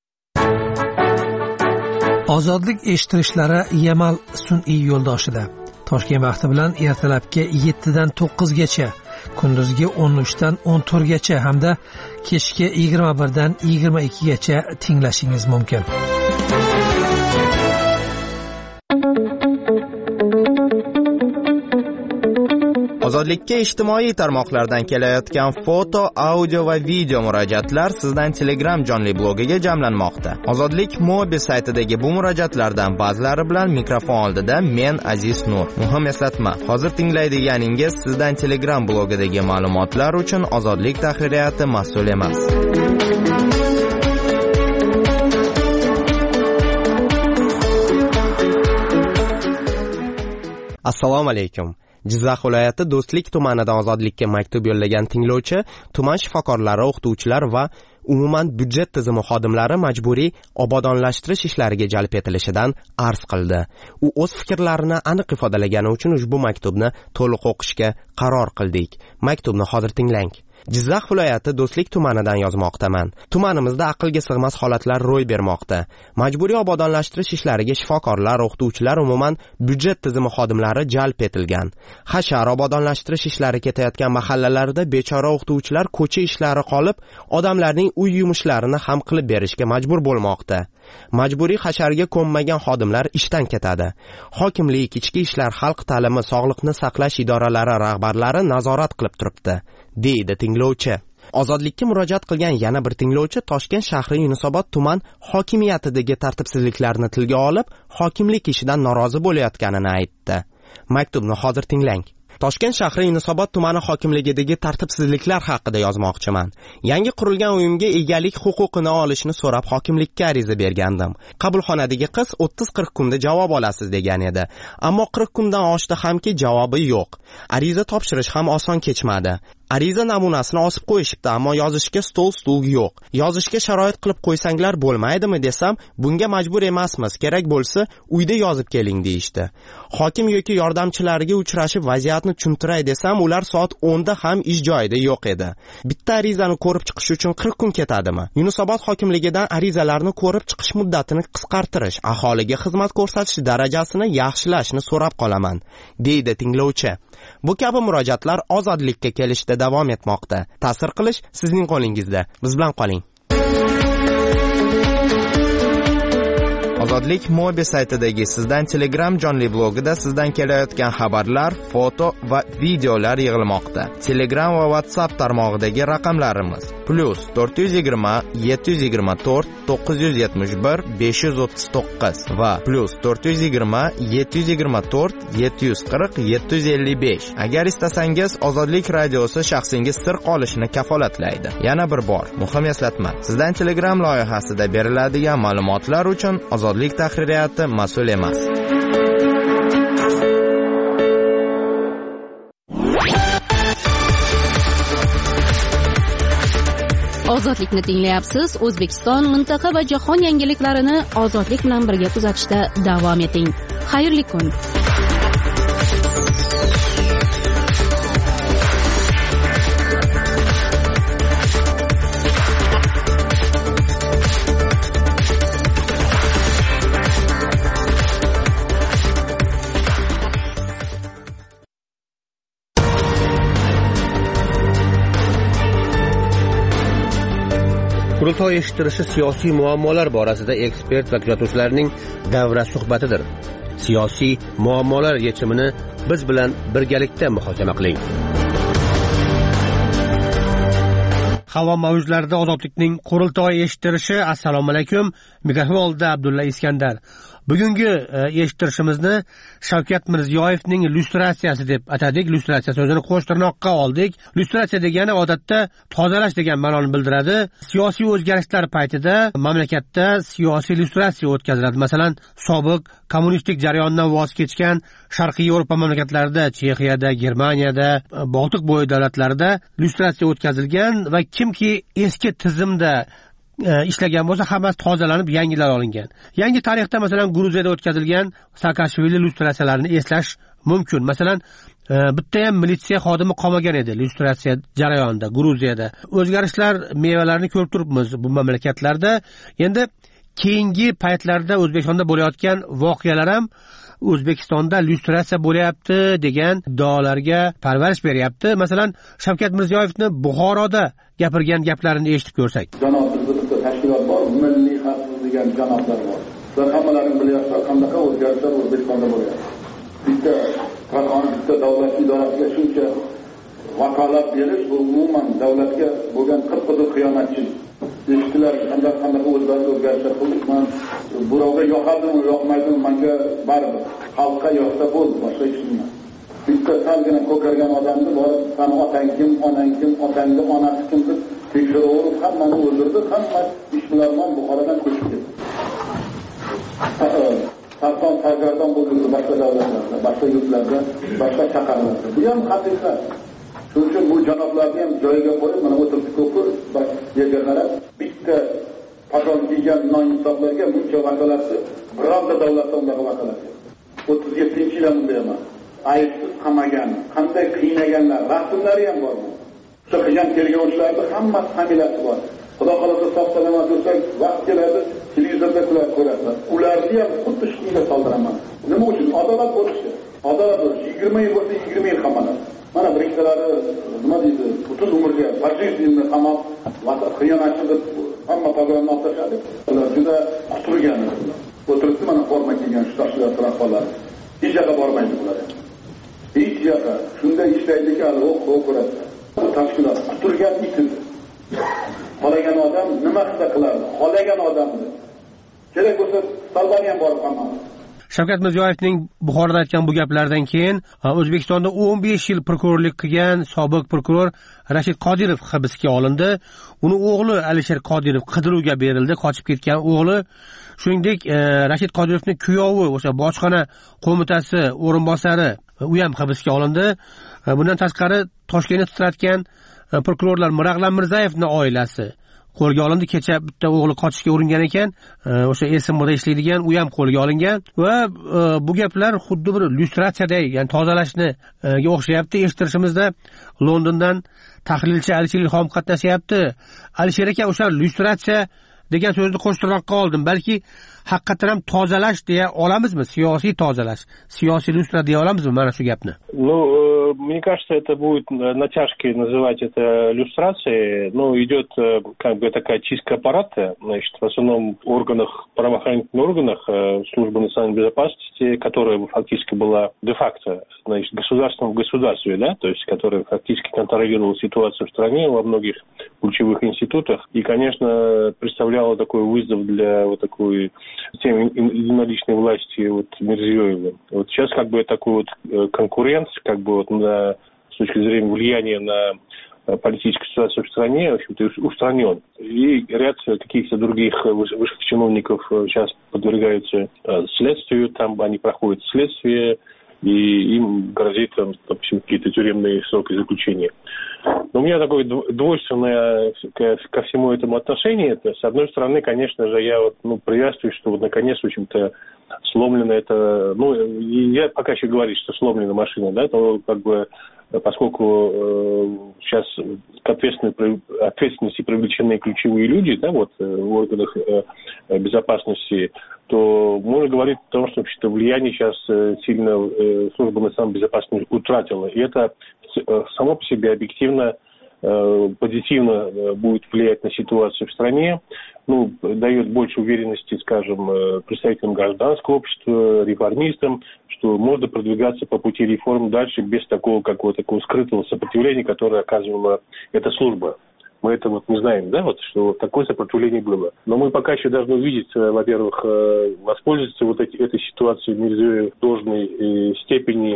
Ozodlik eshittirishlari Yamal sun'iy yo'ldoshida. Toshkent vaqti bilan ertalabki yettidan to'qqizgacha, kunduzgi o'n uchdan o'n to'rtgacha hamda kechki yigirma birdan yigirma ikkigacha tinglashingiz mumkin. Ozodlikka ijtimoiy tarmoqlardan kelayotgan foto, audio va video murojaatlar sizdan Telegram jonli blogiga jamlanmoqda. Ozodlik Mobi saytidagi bu murojaatlardan ba'zilari bilan mikrofon oldida men Aziz Nur. Muhim eslatma, hozir tinglaydiganingiz sizdan Telegram blogidagi ma'lumotlar uchun Ozodlik tahririyati mas'ul emas. Assalomu alaykum. Jizzax viloyati Do'stlik tumanidan ozodlikka maktub yo'llagan tinglovchi tuman shifokorlari, o'qituvchilar va umuman byudjet tizimi xodimlari majburiy obodonlashtirish ishlariga jalb etilishidan arz qildi. U o'z fikrlarini aniq ifodalagani uchun ushbu maktubni to'liq o'qishga qaror qildik. Maktubni hozir tinglang. Jizzax viloyati Do'stlik tumanidan yozmoqdaman. Tumanimizda aqlga sig'mas holatlar ro'y bermoqda. Majburiy obodonlashtirish ishlariga shifokorlar, o'qituvchilar, umuman byudjet tizimi xodimlari jalb etilgan. Hashar obodonlashtirish ishlari ketayotgan mahallalarda bechora o'qituvchilar ko'cha ishlari qolib, odamlarning uy yumushlarini ham qilib berishga majbur bo'lmoqda. Majburiy hasharga ko'nmagan xodimlar ishdan ketadi. Hokimlik, ichki ishlar, xalq ta'limi, sog'liqni saqlash idoralari rahbarlari nazorat qilib turibdi, deydi tinglovchi. Ozodlikka murojaat qilgan yana bir tinglovchi Toshkent shahri Yunusobod tuman hokimiyatidagi tartibsizliklarni tilga olib, hokimlik ishidan norozi bo'layotganini aytdi. Maktubni hozir tinglang. Toshkent shahri Yunusobod tumani hokimligidagi tartibsizliklar haqida yozmoqchiman. Yangi qurilgan uyimga egalik huquqini olishni so'rab hokimlikka ariza bergandim. Qabulxonadagi qiz o'ttiz qirq kunda javob olasiz degan edi. Ammo qirq kundan oshdi hamki javobi yo'q. Ariza topshirish ham oson kechmadi. Ariza namunasini osib qo'yishibdi, ammo yozishga stol-stul yo'q. Yozishga sharoit qilib qo'ysanglar bo'lmaydimi desam, bunga majbur emasmiz, kerak bo'lsa uyda yozib keling deyishdi. Hokim yoki yordamchilariga uchrashib vaziyatni tushuntiray desam, ular soat o'nda ham ish joyida yo'q edi. Bitta arizani ko'rib chiqish uchun qirq kun ketadimi? Yunusobod hokimligidan arizalarni ko'rib chiqish muddatini qisqartirish, aholiga xizmat ko'rsatish darajasini yaxshilashni so'rab qolaman, deydi tinglovchi. Bu kabi murojaatlar ozodlikka kelishda davom etmoqda. Ta'sir qilish sizning qo'lingizda. Biz bilan qoling. Ozodlik Mobi saytidagi sizdan Telegram jonli blogida sizdan kelayotgan xabarlar, foto va videolar yig'ilmoqda. Telegram va WhatsApp tarmog'idagi raqamlarimiz plus to'rt yuz yigirma yetti yuz yigirma to'rt to'qqiz yuz yetmish bir besh yuz o'ttiz to'qqiz va plus to'rt yuz yigirma yetti yuz yigirma to'rt yetti yuz qirq yetti yuz ellik besh. Agar istasangiz Ozodlik radiosi shaxsingiz sir qolishini kafolatlaydi. Yana bir bor muhim eslatma. Sizdan Telegram loyihasida beriladigan ma'lumotlar uchun Ozodlik Ozodlik tahririyati mas'ul emas. Ozodlikni tinglayapsiz. O'zbekiston, mintaqa va jahon yangiliklarini ozodlik bilan birga kuzatishda davom eting. Xayrli kun. Qurultoy eshittirishi siyosiy muammolar borasida ekspert va kuzatuvchilarning davra suhbatidir. Siyosiy muammolar yechimini biz bilan birgalikda muhokama qiling. Havo mavjlarida ozodlikning qurultoy eshittirishi. Assalomu alaykum. Mikrofon oldida Abdulla Iskandar. Bugungi eshittirishimizni Shavkat Mirziyoyevning lyustratsiyasi deb atadik. Lyustratsiya so'zini qo'sh tirnoqqa oldik. Lyustratsiya degani odatda tozalash degan ma'noni bildiradi. Siyosiy o'zgarishlar paytida mamlakatda siyosiy lyustratsiya o'tkaziladi. Masalan, sobiq kommunistik jarayondan voz kechgan Sharqiy Yevropa mamlakatlarida, Chexiyada, Germaniyada, Boltiq bo'yi davlatlarida lyustratsiya o'tkazilgan va kimki eski tizimda ishlagan bo'lsa, hammasi tozalanib yangilar olingan. Yangi tarixda masalan Gruziyada o'tkazilgan Saakashvili lyustratsiyalarini eslash mumkin. Masalan, bitta ham militsiya xodimi qolmagan edi lyustratsiya jarayonida Gruziyada. O'zgarishlar mevalarini ko'rib turibmiz bu mamlakatlarda. Endi keyingi paytlarda O'zbekistonda bo'layotgan voqealar ham O'zbekistonda lyustratsiya bo'layapti degan iddaolarga parvarish beryapti. Masalan, Shavkat Mirziyoyevni Buxoroda gapirgan gaplarini eshitib ko'rsak. Janob bizda tashkilot bor, milliy xavfsizlik degan janoblar bor. Sizlar hammalaring bilyapsizlar, qanaqa o'zgarishlar O'zbekistonda bo'lyapti. Bitta qonun, bitta davlat idorasiga shuncha vakolat berish bu umuman davlatga bo'lgan qip-qizil xiyonatchilik. Eshitilar, qanday qanaqa o'zgarishlar qildik, man birovga yoqadimi, yoqmaydimi, menga baribir. Xalqqa yoqsa bo'ldi, boshqa hech nima. Bitta salgina ko'kargan odamni borib, "San otang kim, onang kim, otangning onasi kim?" deb tekshirib, hammani o'ldirdi, hamma ishbilarmon Buxorodan ko'chib ketdi. Sarson sargardon bo'ldi boshqa davlatlarda, boshqa yurtlarda, boshqa shaharlarda. Bu ham haqiqat. Shuning uchun bu janoblarni ham joyiga qo'yib, mana o'tirib ko'pir, yerga qarab, bitta pazon kiygan noinsoflarga buncha vakolatni bironta davlatda undaqa vakolat yo'q. o'ttiz yettinchi yilda bunday emas. Aybsiz qamagan, qanday qiynaganlar, rasmlari ham bor. Shu qilgan tergovchilarning hammasi familiyasi bor. Xudo xolasa sog'-salomat bo'lsak, vaqt keladi, televizorda ko'rasiz. Ularni ham xuddi shunga soldiraman. Nima uchun? Adolat bo'lishi. Adolat bo'lishi. yigirma yil bo'lsa yigirma yil qamaladi. Mana bir ikkalari nima deydi? Butun umrga fashizmni qamab, xiyonatchi deb hamma pog'onni oltashadi. Ular juda quturgan. O'tiribdi mana forma kiygan shu tashkilot rahbarlari. Hech yoqqa bormaydi ular. Hech yoqqa. Shunda ishlaydigan hali o'qib ko'radi. Bu tashkilot quturgan itdi. Qolagan odam nima qilardi? Qolagan odamni. Kerak bo'lsa Salbani ham borib qamadi. Shavkat Mirziyoyevning Buxoroda aytgan bu gaplaridan keyin O'zbekistonda o'n besh yil prokurorlik qilgan sobiq prokuror Rashid Qodirov hibsga olindi. Uni o'g'li Alisher Qodirov qidiruvga berildi, qochib ketgan o'g'li. Shuningdek, Rashid Qodirovning kuyovi, o'sha bojxona qo'mitasi o'rinbosari, u ham hibsga olindi. Bundan tashqari Toshkentni titratgan prokurorlar Mirag'lam Mirzayevning oilasi qo'lga olindi. Kecha bitta o'g'li qochishga uringan ekan, o'sha S M da ishlaydigan, u ham qo'lga olingan va bu gaplar xuddi bir lyustratsiyaday, ya'ni tozalashni o'xshayapti. Eshittirishimizda Londondan tahlilchi Alisher Ilhom qatnashyapti. Alisher aka, o'sha lyustratsiya degan so'zni qo'shtirnoqqa oldim. Balki haqiqatan ham tozalash deya olamizmi? Siyosiy tozalash, siyosiy lyustra deya olamizmi mana shu gapni? Ну, мне кажется, это будет натяжкой называть это люстрацией. Ну, идет как бы такая чистка аппарата, значит, в основном в органах, правоохранительных органах службы национальной безопасности, которая фактически была де-факто, значит, государством в государстве, да, то есть, которая фактически контролировала ситуацию в стране во многих ключевых институтах. И, конечно, представляла такой вызов для вот такой системы единоличной власти вот Мирзиёева. Вот сейчас как бы такой вот конкурент, как бы вот на, с точки зрения влияния на политической ситуации в стране, в общем-то, устранен. И ряд каких-то других высших чиновников сейчас подвергаются следствию, там они проходят следствие, и им грозит, там, допустим, какие-то тюремные сроки заключения. Но у меня такое двойственное ко всему этому отношение. Это, с одной стороны, конечно же, я вот, ну, приветствую, что вот наконец, в общем-то, сломлена это, ну, я пока еще говорю, что сломлена машина, да, то как бы, поскольку э, сейчас к ответственности привлечены ключевые люди, да, вот, в органах э, безопасности, то можно говорить о том, что вообще-то влияние сейчас э, сильно э, служба национальной безопасности утратила. И это э, само по себе объективно э, позитивно э, будет влиять на ситуацию в стране, ну, дает больше уверенности, скажем, э, представителям гражданского общества, реформистам, что можно продвигаться по пути реформ дальше без такого какого-то такого скрытого сопротивления, которое оказывала эта служба. Мы это вот не знаем, да, вот, что такое сопротивление было. Но мы пока еще должны увидеть, во-первых, воспользоваться вот эти, этой ситуацией в должной степени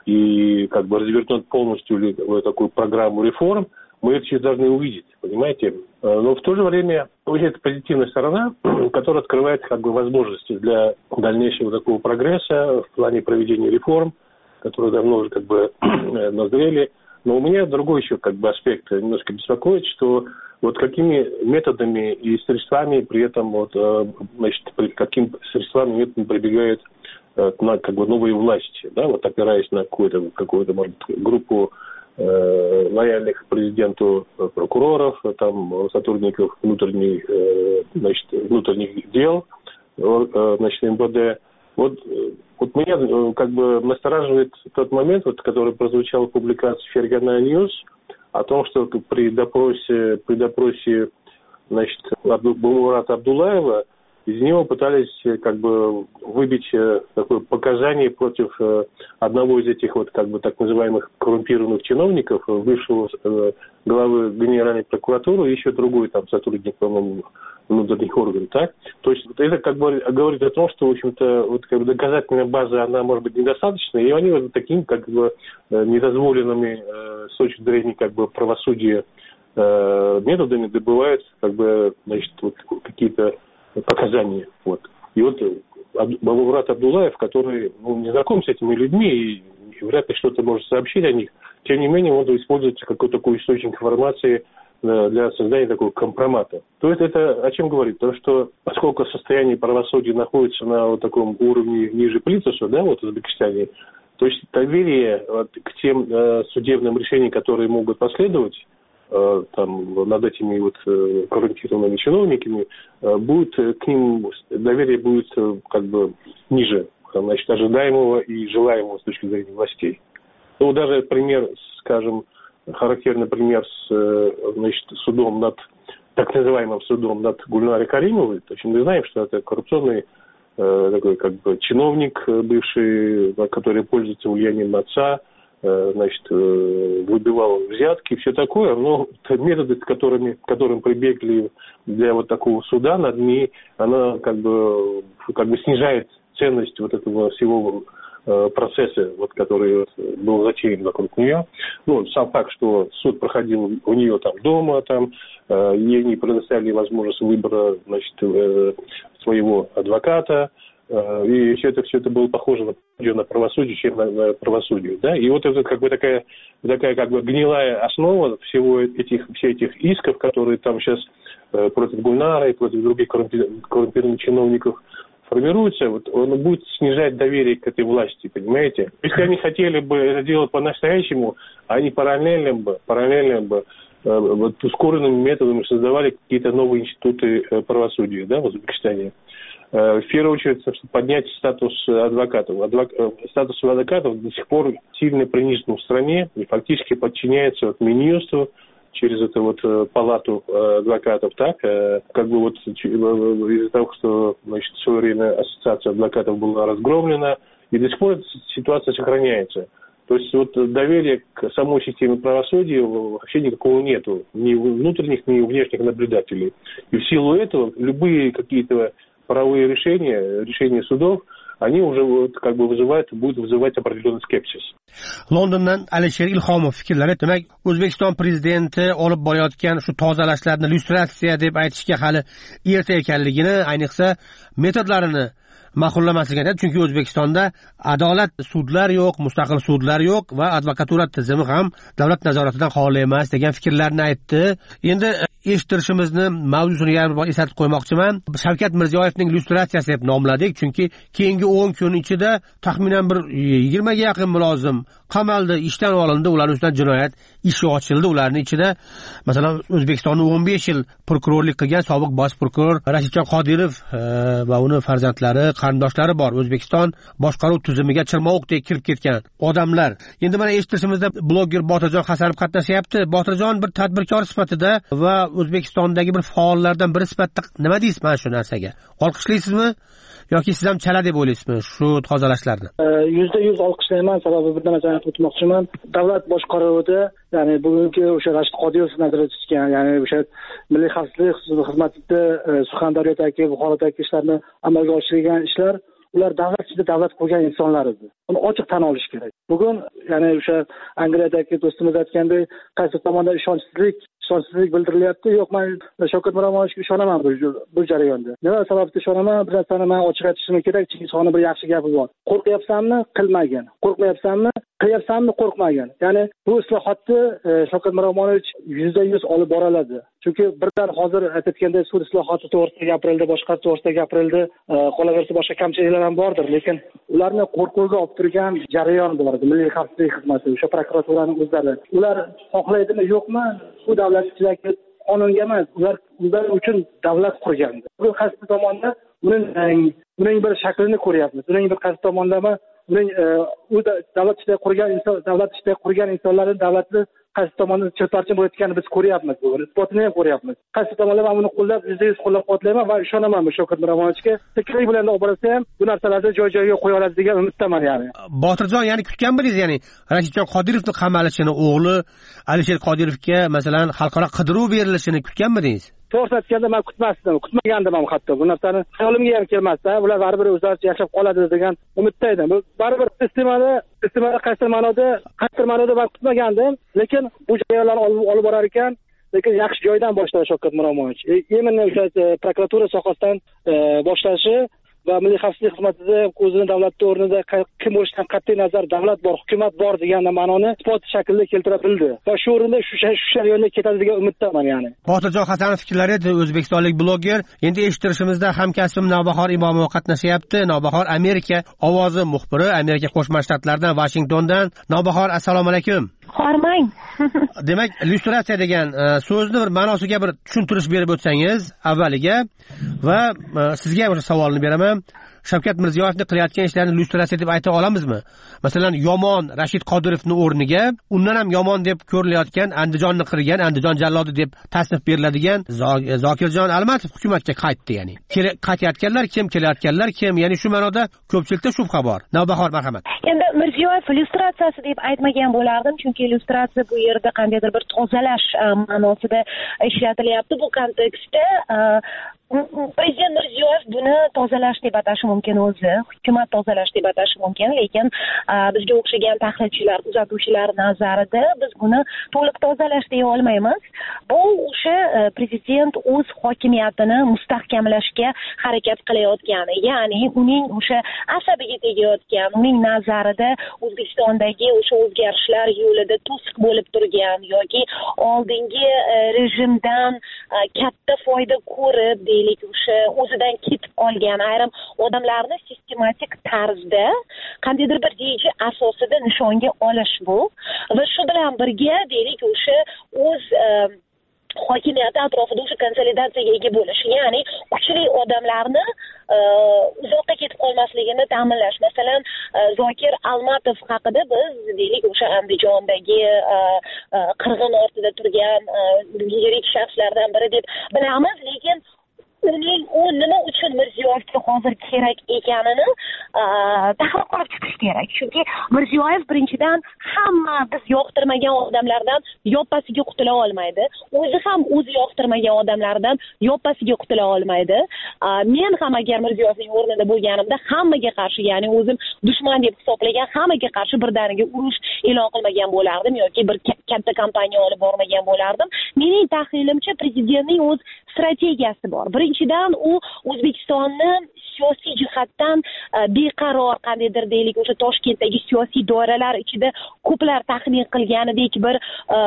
и как бы развернуть полностью вот такую программу реформ. Мы это еще должны увидеть, понимаете. Но в то же время это позитивная сторона, которая открывает как бы возможности для дальнейшего такого прогресса в плане проведения реформ, которые давно уже как бы назрели. Но у меня другой еще как бы аспект немножко беспокоит, что вот какими методами и средствами при этом вот, значит, каким средствами методами прибегают на как бы новые власти, да, вот опираясь на какую-то, какую-то может быть, группу э, лояльных президенту прокуроров, там сотрудников внутренних, э, значит, внутренних дел, э, значит, эм вэ дэ. Вот, вот меня как бы настораживает тот момент, вот, который прозвучал в публикации Фергана Ньюс, о том, что при допросе, при допросе значит, Бумурата Абдуллаева из него пытались как бы выбить такое показание против одного из этих вот как бы так называемых коррумпированных чиновников, бывшего главы Генеральной прокуратуры и еще другой там сотрудник, по-моему, внутренних органов, так? То есть это как бы говорит о том, что, в общем-то, вот как бы доказательная база, она может быть недостаточна, и они вот такими как бы недозволенными э, с точки зрения как бы правосудия э, методами добывают как бы, значит, вот какие-то показания, вот. И вот Бабурат Абдуллаев, который, ну, не знаком с этими людьми и, и вряд ли что-то может сообщить о них, тем не менее он используется как такой источник информации для создания такого компромата. То есть это о чем говорит? То, что поскольку состояние правосудия находится на вот таком уровне ниже плинтуса, да, вот в Узбекистане, то есть доверие вот, к тем э, судебным решениям, которые могут последовать э, там, над этими вот э, коррумпированными чиновниками, э, будет к ним доверие будет э, как бы ниже, значит, ожидаемого и желаемого с точки зрения властей. Ну, даже пример, скажем, характерный пример с, значит, судом над, так называемым судом над Гульнарой Каримовой. То есть мы знаем, что это коррупционный э, такой как бы чиновник бывший, который пользуется влиянием отца, э, значит, э, выбивал взятки и все такое. Но методы, к которым, к которым прибегли для вот такого суда над ней, она как бы, как бы снижает ценность вот этого всего процессы, вот, который вот, был затеян вокруг нее. Ну, сам факт, что суд проходил у нее там дома, там, э, ей не предоставили возможность выбора, значит, э, своего адвоката, э, и все это, все это было похоже на, на правосудие, чем на, на правосудие, да, и вот это как бы такая, такая как бы гнилая основа всего этих, всех этих исков, которые там сейчас э, против Гульнары и против других коррумпированных чиновников формируется, вот, он будет снижать доверие к этой власти, понимаете? Если они хотели бы это делать по-настоящему, они параллельно бы, параллельно бы э, вот, ускоренными методами создавали какие-то новые институты э, правосудия, да, в Узбекистане. Э, в первую очередь, чтобы поднять статус адвокатов. Адвок... Статус адвокатов до сих пор сильно принижен в стране и фактически подчиняется вот, Минюсту, через эту вот э, палату э, адвокатов, так, э, как бы вот из-за того, что, значит, в свое время ассоциация адвокатов была разгромлена, и до сих пор эта ситуация сохраняется. То есть вот доверия к самой системе правосудия вообще никакого нету, ни внутренних, ни внешних наблюдателей. И в силу этого любые какие-то правовые решения, решения судов, они уже вот как бы вызывают, будут вызывать определенный скепсис. Londondan Alisher Ilhomov fikrlari. Demak, O'zbekiston prezidenti olib borayotgan shu tozalashlarni lyustratsiya deb aytishga hali erta ekanligini, ayniqsa metodlarini ma'qullamasligini aytadi. Chunki O'zbekistonda adolat sudlar yo'q, mustaqil sudlar yo'q va advokatura tizimi ham davlat nazoratidan xoli emas degan fikrlarni aytdi. Endi eshittirishimizni mavzusini yana bir bor eslatib qo'ymoqchiman. Shavkat Mirziyoyevning lyustratsiyasi deb nomladik, chunki keyingi o'n kun ichida taxminan bir yigirmaga yaqin mulozim qamaldi, ishdan olindi, ular ustidan jinoyat ishi ochildi. Ularning ichida masalan O'zbekistonda o'n besh yil prokurorlik qilgan sobiq bosh prokuror Rashidjon Qodirov va uning farzandlari, qarindoshlari bor. O'zbekiston boshqaruv tizimiga chirmovuqdek kirib ketgan odamlar. Endi mana eshittirishimizda bloger Botirjon Hasanov qatnashyapti. Botirjon bir tadbirkor sifatida va O'zbekistondagi bir faollardan biri sifatida nima deysiz mana shu narsaga? Olqishlaysizmi yoki siz ham chala deb o'ylaysizmi shu tozalashlarni? yuzda yuz olqishlayman. Sababi bir narsani aytib o'tmoqchiman. Davlat boshqaruvida, ya'ni bugungi o'sha Rashid Qodirov nazarda tutgan, ya'ni o'sha milliy xavfsizlik xizmatida Surxondaryodagi, Buxorodagi ishlarni amalga oshirgan ishlar, ular davlat ichida davlat qurgan insonlar edi. Uni ochiq tan olish kerak. Bugun ya'ni o'sha Angliyadagi do'stimiz aytgandek, qaysi tomondan ishonchsizlik ishonchsizlik bildirilyapti. Yo'q, men Shavkat Miromonovga ishonaman bu bu jarayonda. Nima sababdan ishonaman? Bir narsani men ochiq aytishim kerak. Chingizxonning bir yaxshi gapi bor. Qo'rqyapsanmi? Qilmagin. Qo'rqmayapsanmi? Qilyapsanmi? Qo'rqmagin. Ya'ni bu islohotni Shavkat Miromonovich yuzda yuz olib boradi. Chunki birdan hozir aytayotganda sud islohoti to'g'risida gapirildi, boshqa to'g'risida gapirildi, qolaversa boshqa kamchiliklar ham bordir, lekin ularni qo'rquvga olib turgan jarayon bor edi. Milliy xavfsizlik xizmati, o'sha prokuraturaning o'zlari. Ular xohlaydimi, yo'qmi? Bu davlat ichidagi qonunga emas, ular ular uchun davlat qurgandi. Bu qaysi tomonda uning uning bir shaklini ko'ryapmiz. Uning bir qaysi tomonlama uning u davlat ichida qurgan inson, davlat ichida qurgan insonlarning davlatni qaysi tomondan chilparchin bo'layotganini biz ko'ryapmiz. Bu isbotini ham ko'ryapmiz. Qaysi tomonlama uni qo'llab, yuzda yuz qo'llab-quvvatlayman va ishonaman Shavkat Miromonovichga. Fikri bilan olib borsa ham bu narsalarni joy-joyiga qo'ya oladi degan umiddaman yani. Botirjon, ya'ni kutganmidingiz, ya'ni Rashidjon Qodirovning qamalishini, o'g'li Alisher Qodirovga masalan xalqaro qidiruv berilishini kutganmidingiz? To'g'ri aytganda men kutmasdim, kutmagandim ham hatto. Bu narsani hayolimga ham kelmasdi. Ular baribir o'zlaricha yashab qoladi degan umidda edim. Bu baribir sistemani, sistemani qaysi ma'noda, qaysi ma'noda men kutmagandim, lekin bu jarayonlarni olib borar ekan, lekin yaxshi joydan boshladi Shavkat Miromonovich. Yeminni o'sha prokuratura sohasidan boshlashi va milliy xavfsizlik xizmatida o'zini davlatda o'rnida kim bo'lishidan qat'iy nazar davlat bor, hukumat bor degan ma'noni isbot shaklda keltira bildi. Va shu o'rinda shu shu yo'lda ketadi degan umiddaman yani. Botirjon Hasanov fikrlari edi, o'zbekistonlik bloger. Endi eshittirishimizda hamkasbim Navbahor Imomova qatnashyapti. Navbahor Amerika ovozi muxbiri, Amerika Qo'shma Shtatlaridan, Vashingtondan. Navbahor, assalomu alaykum. Hormang. Demak, lyustratsiya degan so'zni bir ma'nosiga bir tushuntirish berib o'tsangiz avvaliga va sizga ham savolni beraman. Shavkat Mirziyoyevning qilayotgan ishlarini lyustratsiya deb ayta olamizmi? Masalan, yomon Rashid Qodirovning o'rniga undan ham yomon deb ko'rilayotgan Andijonni qirgan, Andijon jallodi deb tasnif beriladigan Zokirjon Almatov hukumatga qaytdi, ya'ni. Qaytayotganlar kim, kelayotganlar kim? Ya'ni shu ma'noda ko'pchilikda shubha bor. Navbahor, marhamat. Endi Mirziyoyev lyustratsiyasi deb aytmagan bo'lardim, chunki lyustratsiya bu yerda qandaydir bir tozalash ma'nosida ishlatilyapti. Bu kontekstda Prezident Mirziyoyev buni tozalash deb atashi mumkin o'zi, hukumat tozalash deb atashi mumkin, lekin bizga o'xshagan tahlilchilar, kuzatuvchilar nazarida biz buni to'liq tozalash deya olmaymiz. Bu o'sha prezident o'z hokimiyatini mustahkamlashga harakat qilayotgani, ya'ni uning o'sha asabiga tegayotgan, uning nazarida O'zbekistondagi o'sha o'zgarishlar yo'lida to'siq bo'lib turgan yoki oldingi rejimdan katta foyda ko'rib deylik o'sha o'zidan ketib qolgan ayrim odamlarni sistematik tarzda qandaydir bir reja asosida nishonga olish bu va shu bilan birga deylik o'sha o'z hokimiyati atrofida o'sha konsolidatsiyaga ega bo'lish, ya'ni kuchli odamlarni uzoqqa ketib qolmasligini ta'minlash. Masalan, Zokir Almatov haqida biz deylik o'sha Andijondagi qirg'in ortida turgan yirik shaxslardan biri deb bilamiz, lekin uning u nima uchun Mirziyoyevga hozir kerak ekanini tahlil qilib chiqish kerak. Chunki Mirziyoyev birinchidan hamma biz yoqtirmagan odamlardan yoppasiga qutula olmaydi. O'zi ham o'zi yoqtirmagan odamlardan yoppasiga qutula olmaydi. Men ham agar Mirziyoyevning o'rnida bo'lganimda hammaga qarshi, ya'ni o'zim dushman deb hisoblagan hammaga qarshi birdaniga urush e'lon qilmagan bo'lardim yoki bir katta kampaniya olib bormagan bo'lardim. Mening tahlilimcha prezidentning o'z strategiyasi bor. Birinchidan u O'zbekistonni siyosiy jihatdan beqaror, qandaydir deylik, o'sha Toshkentdagi siyosiy doiralar ichida ko'plar taxmin qilganidek bir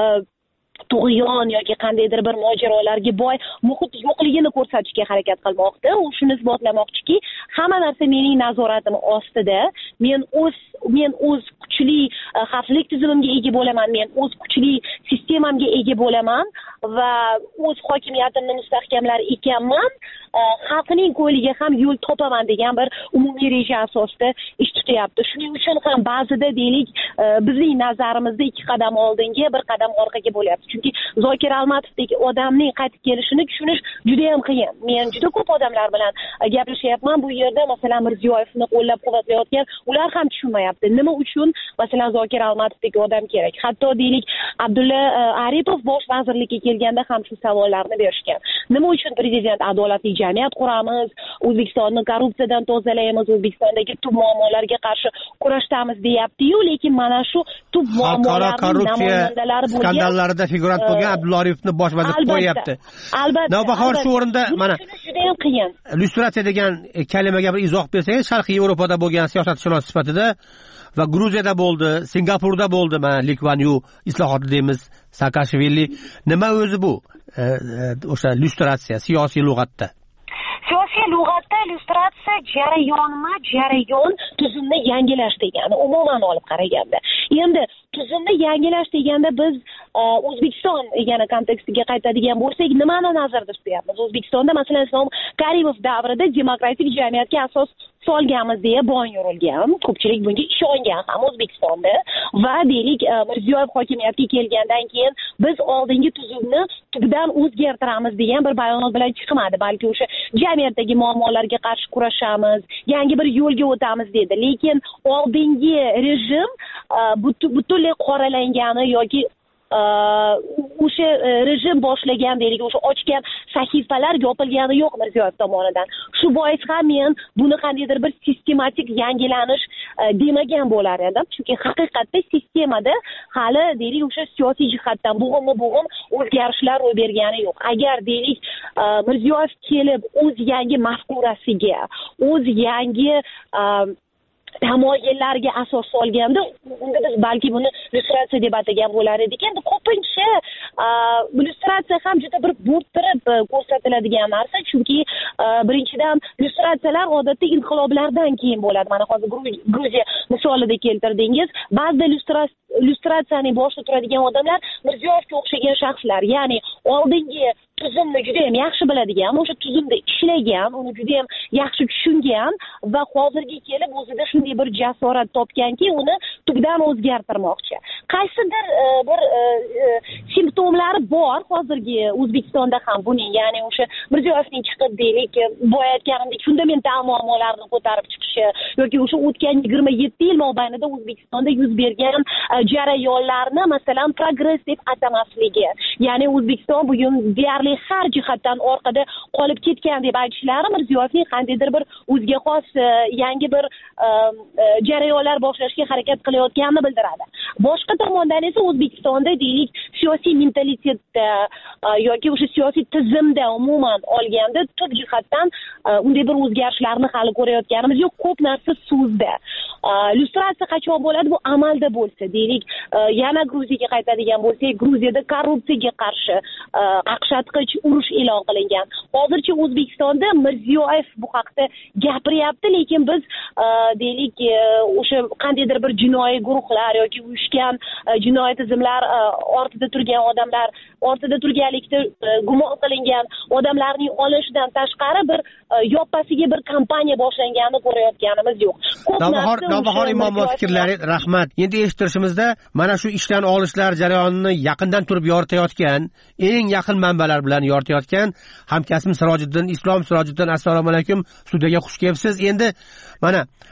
tug'yon yoki qandaydir bir mojarolarga boy muhit yo'qligini ko'rsatishga harakat qilmoqda. U shuni isbotlamoqchiki, hamma narsa mening nazoratim ostida. Men o'z men o'z kuchli xavfsizlik tizimimga ega bo'laman, men o'z kuchli sistemamga ega bo'laman va o'z hokimiyatimni mustahkamlar ekanman. Xalqning ko'liga ham yo'l topaman degan bir umumiy reja asosida ish tutyapti. Shuning uchun ham ba'zida deylik, bizning nazarimizda ikki qadam oldinga, bir qadam orqaga bo'lyapti. Chunki Zokir Almatovdek odamning qaytib kelishini tushunish juda ham qiyin. Men juda ko'p odamlar bilan gaplashyapman. Bu yerda masalan Mirziyoyevni qo'llab-quvvatlayotgan ular ham tushunmayapti. Nima uchun masalan Zokir Almatovdek odam kerak? Hatto deylik, Abdulla Aripov bosh vazirlikka kelganda ham shu savollarni berishgan. Nima uchun prezident adolatli jamiyat quramiz, O'zbekistonni korrupsiyadan tozalaymiz, O'zbekistondagi tub muammolarga qarshi kurashdamiz deyapti-yu, lekin mana shu tub muammolarning namoyandalari bo'lgan skandallarida figurant bo'lgan Abdulla Aripovni bosh vazir qo'yapti. Albatta. Navbahor shu o'rinda mana juda ham qiyin. Lyustratsiya degan kalimaga bir izoh bersangiz, Sharqiy Yevropada bo'lgan siyosatshunos sifatida va Gruziyada bo'ldi, Singapurda bo'ldi, mana Lee Kuan Yew islohoti deymiz, Saakashvili. Nima o'zi bu? O'sha lyustratsiya siyosiy lug'atda. Siyosiy lug'atda lyustratsiya jarayonma jarayon tuzumni yangilash degani, umuman olib qaraganda. Endi tuzumni yangilash deganda biz O'zbekiston yana kontekstiga qaytadigan bo'lsak, nimani nazarda tutyapmiz? O'zbekistonda masalan Islom Karimov davrida demokratik jamiyatga asos solganmiz deya bon yurilgan. Ko'pchilik bunga ishongan ham O'zbekistonda va deylik Mirziyoyev hokimiyatga kelgandan keyin biz oldingi tuzumni tubdan o'zgartiramiz degan bir bayonot bilan chiqmadi, balki o'sha jamiyatdagi muammolarga qarshi kurashamiz, yangi bir yo'lga o'tamiz dedi. Lekin oldingi rejim butunlay qoralangani yoki o'sha rejim boshlagan deylik, o'sha ochgan sahifalar yopilgani yo'q Mirziyoyev tomonidan. Shu bois ham men buni qandaydir bir sistematik yangilanish demagan bo'lar edim. Chunki haqiqatda sistemada hali deylik o'sha siyosiy jihatdan bo'g'inma-bo'g'in o'zgarishlar ro'y bergani yo'q. Agar deylik Mirziyoyev kelib o'z yangi mafkurasiga, o'z yangi tamoyillarga asos solganda, unda biz balki buni lyustratsiya deb atagan bo'lar edik. Endi ko'pincha lyustratsiya ham juda bir bo'rttirib ko'rsatiladigan narsa, chunki birinchidan lyustratsiyalar odatda inqiloblardan keyin bo'ladi. Mana hozir Gruziya misolida keltirdingiz. Ba'zida lyustratsiyaning boshida turadigan odamlar Mirziyoyevga o'xshagan shaxslar, ya'ni oldingi tuzumni juda ham yaxshi biladigan, o'sha tuzumda ishlagan, uni juda ham yaxshi tushungan va hozirga kelib o'zida shunday bir jasorat topganki, uni tubdan o'zgartirmoqchi. Qaysidir bir simptomlari bor hozirgi O'zbekistonda ham buning, ya'ni o'sha Mirziyoyevning chiqib deylik, boya aytganimdek fundamental muammolarni ko'tarib chiqishi yoki o'sha o'tgan yigirma yetti yil mobaynida O'zbekistonda yuz bergan jarayonlarni masalan progress deb atamasligi, ya'ni O'zbekiston bugun deyarli har jihatdan orqada qolib ketgan deb aytishlari Mirziyoyevning qandaydir bir o'ziga xos yangi bir jarayonlar boshlashga harakat qilayotganini bildiradi. Boshqa tomondan esa O'zbekistonda deylik siyosiy mentalitetda yoki o'sha siyosiy tizimda umuman olganda tub jihatdan unday bir o'zgarishlarni hali ko'rayotganimiz yo'q. Ko'p narsa so'zda. Lyustratsiya qachon bo'ladi? Bu amalda bo'lsa, deylik, yana Gruziyaga qaytadigan bo'lsak, Gruziyada korrupsiyaga qarshi qaqshatqich urush e'lon qilingan. Hozircha O'zbekistonda Mirziyoyev bu haqda gapiryapti, lekin biz deylik o'sha qandaydir bir jinoiy guruhlar yoki uyushgan jinoiy tizimlar ortida turgan odamlar, ortida turganlikda gumon qilingan odamlarning olishidan tashqari bir yoppasiga bir kampaniya boshlanganini ko'rayotganimiz yo'q. Navbahor Imomov fikrlari, rahmat. Endi eshittirishimizda mana shu ishdan olishlar jarayonini yaqindan turib yoritayotgan, eng yaqin manbalar bilan yoritayotgan hamkasbim Sirojiddin Islom. Sirojiddin, assalomu alaykum. Studiyaga xush kelibsiz. Endi mana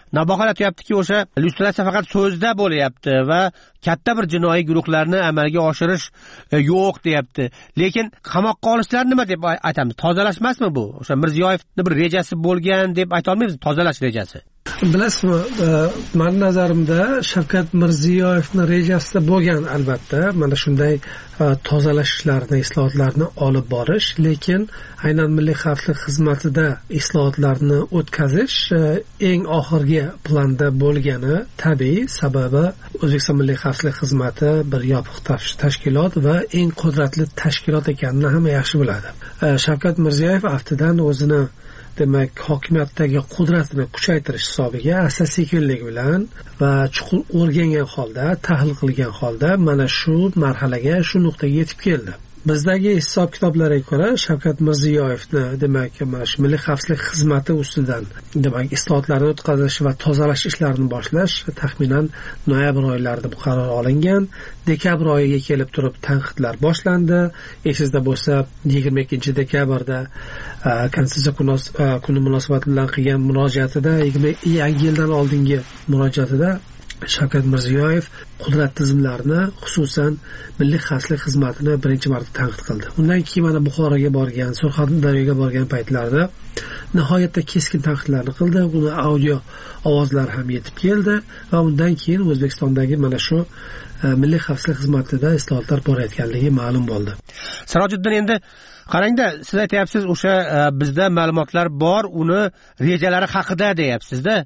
nabohalatyaptiki, o'sha lyustratsiya faqat so'zda bo'lyapti va katta bir jinoiy guruhlarni amalga oshirish yo'q deyapti. Lekin qamoqqa olishlar nima deb aytamiz? Tozalash emasmi bu? O'sha Mirziyoyevning bir rejasi bo'lgan deb ayta olmaymiz, tozalash rejasi. Bilasizmi, meni nazarimda Shavkat Mirziyoyevning rejasida bo'lgan albatta mana shunday tozalash ishlarini, islohotlarni olib borish, lekin aynan milliy xavfsizlik xizmatida islohotlarni o'tkazish eng oxirgi planda bo'lgani tabiiy, sababi O'zbekiston milliy xavfsizlik xizmati bir yopiq tashkilot va eng qudratli tashkilot ekanini hamma yaxshi biladi. Shavkat Mirziyoyev aftidan o'zini demak hokimiyatdagi qudratini kuchaytirish hisobiga asta-sekinlik bilan va chuqur o'rgangan holda, tahlil qilgan holda mana shu marhalaga, shu nuqtaga yetib keldi. Bizdagi hisob kitoblarga ko'ra Shavkat Mirziyoyevni demak mana shu milliy xavfsizlik xizmati ustidan demak islohotlarni o'tkazish va tozalash ishlarini boshlash taxminan noyabr oylarida bu qaror olingan. Dekabr oyiga kelib turib tanqidlar boshlandi. Esingizda bo'lsa, yigirma ikkinchi dekabrda Konstitutsiya kuni munosabati bilan qilgan murojaatida, yangi yildan oldingi murojaatida Shavkat Mirziyoyev qudrat tizimlarini, xususan milliy xavfsizlik xizmatini birinchi marta tanqid qildi. Undan keyin mana Buxoroga borgan, Surxondaryoga borgan paytlarda nihoyatda keskin tanqidlarni qildi. Uni audio ovozlar ham yetib keldi va undan keyin O'zbekistondagi mana shu milliy xavfsizlik xizmatida islohotlar borayotganligi ma'lum bo'ldi. Sirojiddin, endi qarangda, siz aytyapsiz, o'sha bizda ma'lumotlar bor, uni rejalari haqida deyapsiz-da.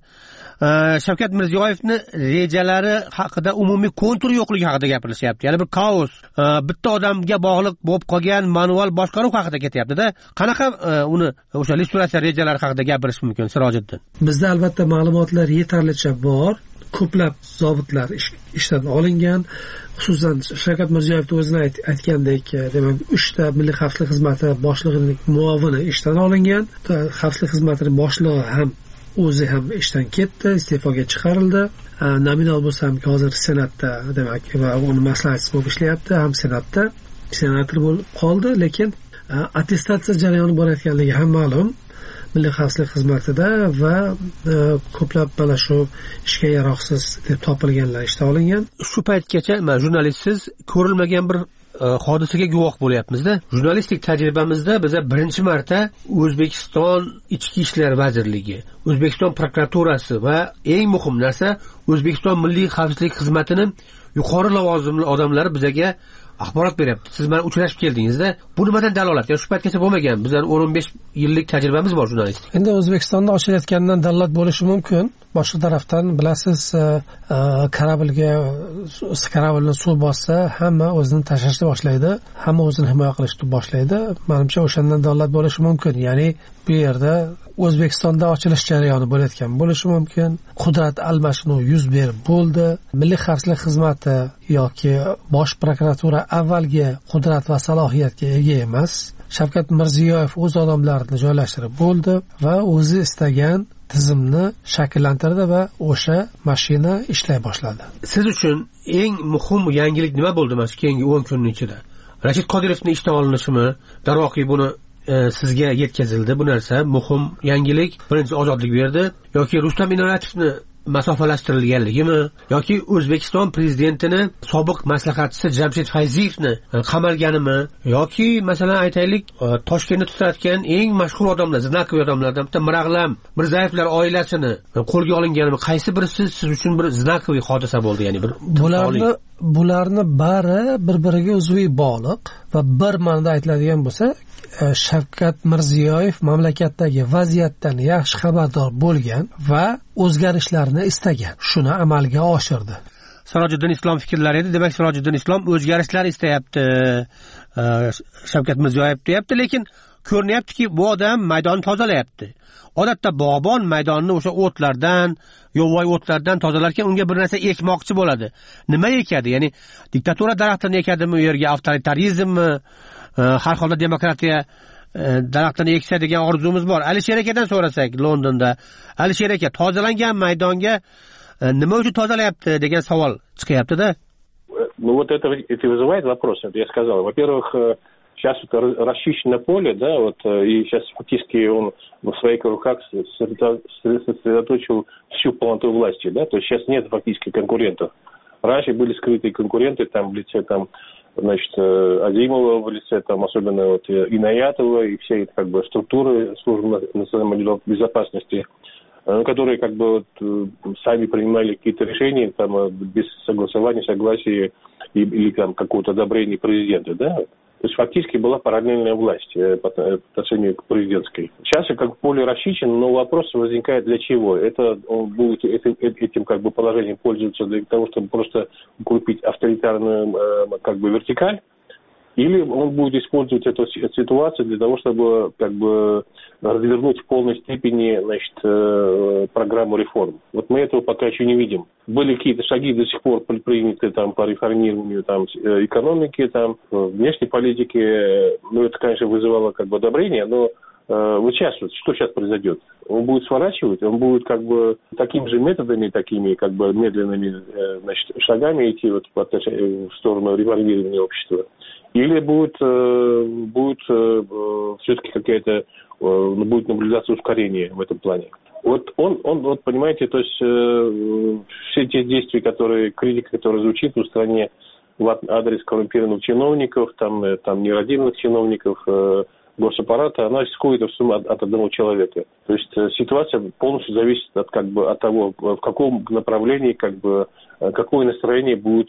Shavkat Mirziyoyevning rejalari haqida umumiy kontur yo'qligi haqida gapirilyapti. Ya'ni bir kaos, bitta odamga bog'liq bo'lib qolgan manual boshqaruv haqida ketyapti-da. Qanaqa uni o'sha lyustratsiya rejalari haqida gapirish mumkin, Sirojiddin? Bizda albatta ma'lumotlar yetarlicha bor. Ko'plab zobitlar ishdan olingan. Xususan Shavkat Mirziyoyev o'zini aytgandek, demak uchta milliy xavfsizlik xizmati boshlig'ining muovini ishdan olingan. Xavfsizlik xizmatining boshlig'i ham o'zi ham ishdan ketdi, iste'foga chiqarildi. Nominal bo'lsa ham hozir senatda, demak, va uni maslahatchisi bo'lib ishlayapti, ham senatda senator bo'lib qoldi, lekin attestatsiya jarayoni borayotganligi ham ma'lum milliy xavfsizlik xizmatida va ko'plab mana shu ishga yaroqsiz deb topilganlar ishdan olingan. Shu paytgacha men jurnalistsiz ko'rilmagan bir hodisaga guvoh bo'lyapmiz-da. Jurnalistik tajribamizda biz birinchi marta O'zbekiston Ichki ishlar vazirligi, O'zbekiston prokuraturasi va eng muhim narsa O'zbekiston milliy xavfsizlik xizmatining yuqori lavozimli odamlari bizga axborot beryapti. Siz bilan uchrashib keldingizda, bu nimadan dalolat? Ya shu paytgacha bo'lmagan. Bizlar o'n o'n besh yillik tajribamiz bor jurnalistik. Endi O'zbekistonda ochilayotgandan dalolat bo'lishi mumkin. Boshqa tarafdan bilasiz, kорабльga kорабльni suv bossa, hamma o'zini tashlashni boshlaydi, hamma o'zini himoya qilishni boshlaydi. Menimcha o'shandan dalolat bo'lishi mumkin. Ya'ni bu yerda O'zbekistonda ochilish jarayoni bo'layotgan bo'lishi mumkin. Qudrat almashinuv yuz berib bo'ldi. Milliy xavfsizlik xizmati yoki bosh prokuratura avvalgi qudrat va salohiyatga ega emas. Shavkat Mirziyoyev o'z odamlarini joylashtirib bo'ldi va o'zi istagan tizimni shakllantirdi va o'sha mashina ishlay boshladi. Siz uchun eng muhim yangilik nima bo'ldi mana keyingi o'n kunning ichida? Rashid Qodirovning ishdan olinishimi? Darvoqi buni sizga yetkazildi bu narsa muhim yangilik. Birinchi ozodlik berdi yoki Rustam Inoyatovni masofalashtirilganligimi yoki O'zbekiston prezidentini sobiq maslahatchisi Jamshid Fayziyevni qamalganimi yoki masalan aytaylik Toshkentda tutayotgan eng mashhur odamlar, znakoviy odamlardan bitta Mirag'lam Mirzayevlar oilasini qo'lga olinganimi? Qaysi birisi siz uchun bir znakoviy hodisa bo'ldi? Ya'ni bir bularni bularni bari bir-biriga uzviy bog'liq va bir ma'noda aytiladigan bo'lsa, Shavkat Mirziyoyev mamlakatdagi vaziyatdan yaxshi xabardor bo'lgan va o'zgarishlarni istagan. Shuni amalga oshirdi. Sirojiddin Islom fikrlari edi. Demak, Sirojiddin Islom o'zgarishlar istayapti, Shavkat Mirziyoyev deyapti, lekin ko'rinyaptiki, bu odam maydonni tozalayapti. Odatda bog'bon maydonni o'sha o'tlardan, yovvoyi o'tlardan tozalarkan unga bir narsa ekmoqchi bo'ladi. Nima ekadi? Ya'ni diktatura daraxtini ekadimi, u yerga avtoritarizmmi, har holda demokratiya daraxtini eksa degan orzumuz bor. Alisher akadan so'rasak Londonda, Alisher aka tozalangan maydonga nima uchun tozalayapti degan savol chiqyapti-da. Ну вот это, это вызывает вопросы, я сказал. Во-первых, Сейчас вот расчищено поле, да, вот, и сейчас фактически он в своих руках сосредоточил всю полноту власти, да, то есть сейчас нет фактически конкурентов. Раньше были скрытые конкуренты, там, в лице, там, значит, Азимова, в лице, там, особенно вот Инаятова и все как бы структуры службы национальной безопасности, которые как бы вот, сами принимали какие-то решения там, без согласования, согласия или там какого-то одобрения президента, да. То есть фактически была параллельная власть по отношению к президентской. Сейчас как поле расчищено, но вопрос возникает для чего. Это он будет этим, этим как бы положением пользоваться для того, чтобы просто укрепить авторитарную как бы вертикаль, или он будет использовать эту ситуацию для того, чтобы как бы развернуть в полной степени, значит, программу реформ. Вот мы этого пока еще не видим. Были какие-то шаги до сих пор предприняты там, по реформированию там, экономики, там, внешней политики. Ну, это, конечно, вызывало как бы одобрение, но вот сейчас, вот, что сейчас произойдет? Он будет сворачивать, он будет как бы такими же методами, такими как бы медленными значит, шагами идти вот, по, в сторону реформирования общества. Или будет, будет все-таки какая-то, будет наблюдаться ускорение в этом плане. Вот он, он вот понимаете, то есть все те действия, которые, критика, которая звучит в стране в адрес коррумпированных чиновников, там, там нерадивых чиновников, госаппарата, она исходит от, от одного человека. То есть ситуация полностью зависит от, как бы, от того, в каком направлении, как бы, какое настроение будет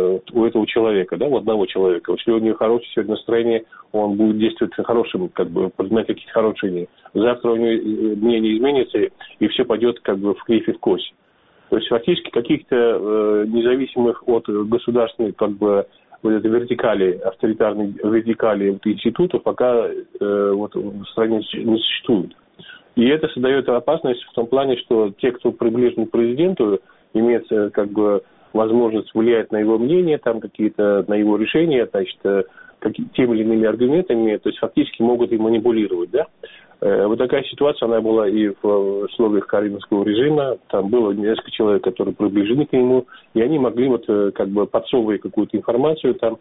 у этого человека, да, у одного человека. Если у него хорошее сегодня настроение, он будет действовать хорошим, как бы, принимать какие-то хорошие решения. Завтра у него мнение изменится, и все пойдет как бы в кривь и в кось. То есть фактически каких-то э, независимых от государственных, как бы, вот этой вертикали, авторитарной вертикали вот, институтов пока э, вот, в стране не существует. И это создает опасность в том плане, что те, кто приближен к президенту, имеют как бы возможность влиять на его мнение, там какие-то на его решения, значит, как, теми или иными аргументами, то есть фактически могут и манипулировать, да. Вот такая ситуация, она была и в условиях каримовского режима. Там было несколько человек, которые приближены к нему, и они могли, вот, как бы подсовывая какую-то информацию там,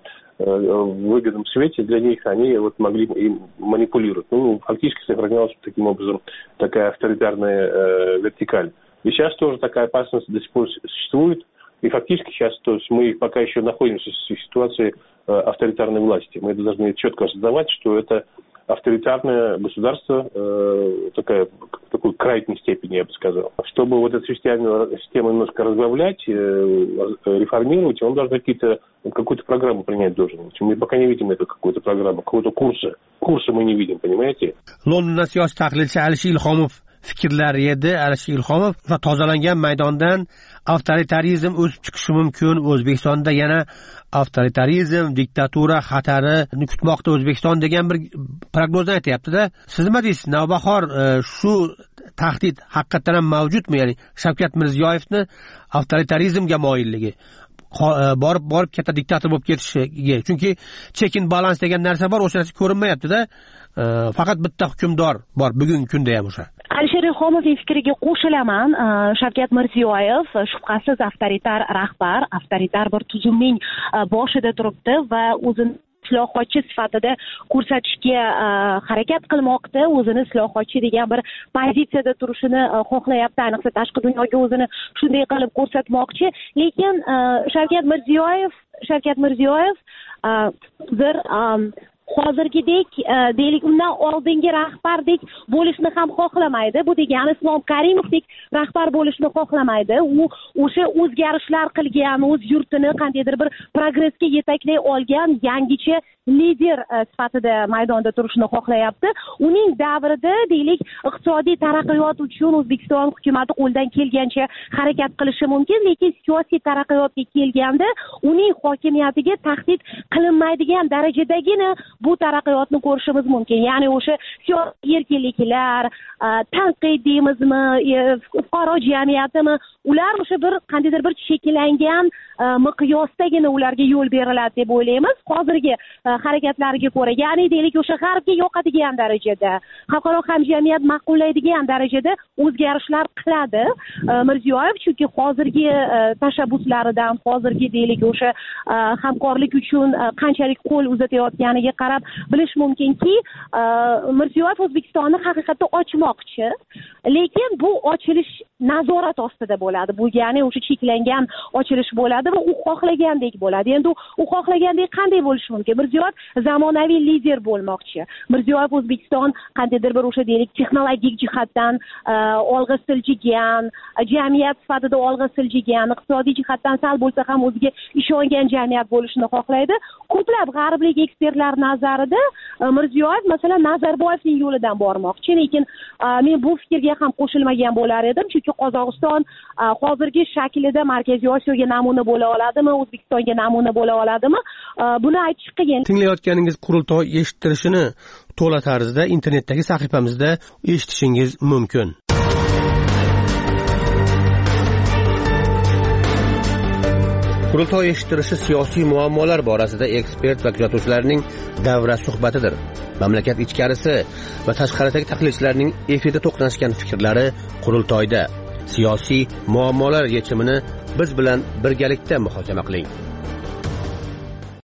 в выгодном свете для них, они вот могли им манипулировать. Ну, фактически сохранялась таким образом такая авторитарная э, вертикаль. И сейчас тоже такая опасность до сих пор существует. И фактически сейчас, то есть мы пока еще находимся в ситуации э, авторитарной власти. Мы должны четко осознавать, что это авторитарное государство, э, такая, в такой крайней степени, я бы сказал. Чтобы вот эту систему, систему немножко разбавлять, э, реформировать, он должен какие-то, какую-то программу принять должен. Мы пока не видим эту какую-то программу, какого-то курса. Курса мы не видим, понимаете? Londonda siyosiy tahlilchi Alisher Ilhomov fikrlari edi. Alisher Ilhomov tozalangan maydondan avtoritarizm o'sib chiqishi mumkin. O'zbekistonda yana avtoritarizm, diktatura xatarini kutmoqda O'zbekiston degan bir prognozni aytyapti-da. Siz nima deysiz? Navbahor shu tahdid haqiqatan ham mavjudmi? Ya'ni Shavkat Mirziyoyevni avtoritarizmga moyilligi, borib borib katta diktator bo'lib ketishiga. Chunki check and balance degan narsa bor, o'sha narsa ko'rinmayapti-da. Faqat bitta hukmdor bor bugungi kunda ham o'sha. Alisher Ilhomovning fikriga qo'shilaman. Shavkat Mirziyoyev shubhasiz avtoritar rahbar, avtoritar bir tuzumning boshida turibdi va o'zini islohotchi sifatida ko'rsatishga harakat qilmoqda, o'zini islohotchi degan bir pozitsiyada turishini xohlayapti, ayniqsa tashqi dunyoga o'zini shunday qilib ko'rsatmoqchi. Lekin Shavkat Mirziyoyev Shavkat Mirziyoyev bir hozirgidek deylik undan oldingi rahbardek bo'lishni ham xohlamaydi. Bu degani Islom Karimovdek rahbar bo'lishni xohlamaydi. U o'sha o'zgarishlar qilgan, o'z yurtini qandaydir bir progressga yetaklay olgan yangicha lider sifatida maydonda turishni xohlayapti. Uning davrida deylik iqtisodiy taraqqiyot uchun O'zbekiston hukumatı qo'ldan kelgancha harakat qilishi mumkin, lekin siyosiy taraqqiyotga kelganda uning hokimiyatiga tahdid qilinmaydigan darajadagina bu taraqqiyotni ko'rishimiz mumkin. Ya'ni o'sha siyosiy erkinliklar, tanqid deymizmi, fuqaro jamiyatimi, ular o'sha bir qandaydir bir shakllangan miqyosdagina ularga yo'l beriladi deb o'ylaymiz. Hozirgi harakatlariga ko'ra, ya'ni deylik o'sha g'arbga yoqadigan darajada, xalqaro hamjamiyat ma'qullaydigan darajada o'zgarishlar qiladi Mirziyoyev, chunki hozirgi tashabbuslaridan, hozirgi deylik o'sha hamkorlik uchun qanchalik qo'l uzatayotganiga qarab bilish mumkinki, Mirziyoyev O'zbekistonni haqiqatda ochmoqchi, lekin bu ochilish nazorat ostida bo'ladi. Bu ya'ni o'sha cheklangan ochilish bo'ladi va u xohlagandek bo'ladi. Endi u xohlagandek qanday bo'lishi mumkin? Mirziyoyev zamonaviy lider bo'lmoqchi. Mirziyoyev O'zbekiston qandaydir bir o'sha deylik texnologik jihatdan olg'a siljigan, jamiyat sifatida olg'a siljigan, iqtisodiy jihatdan sal bo'lsa ham o'ziga ishongan jamiyat bo'lishini xohlaydi. Ko'plab g'arblik ekspertlar nazarida Mirziyoyev masalan Nazarboyevning yo'lidan bormoqchi, lekin men bu fikrga ham qo'shilmagan bo'lar edim, chunki Qozog'iston hozirgi shaklida Markaziy Osiyoga namuna bo'la oladimi, O'zbekistonga namuna bo'la oladimi? Buni aytish qiyin. Tinglayotganingiz qurultoy eshittirishini to'la tarzda internetdagi sahifamizda eshitishingiz mumkin. Qurultoy eshittirishi siyosiy muammolar borasida ekspert va kuzatuvchilarning davra suhbatidir. Mamlakat ichkarisi va tashqaridagi tahlilchilarning efirda to'qnashgan fikrlari qurultoyda. Siyosiy muammolar yechimini biz bilan birgalikda muhokama qiling.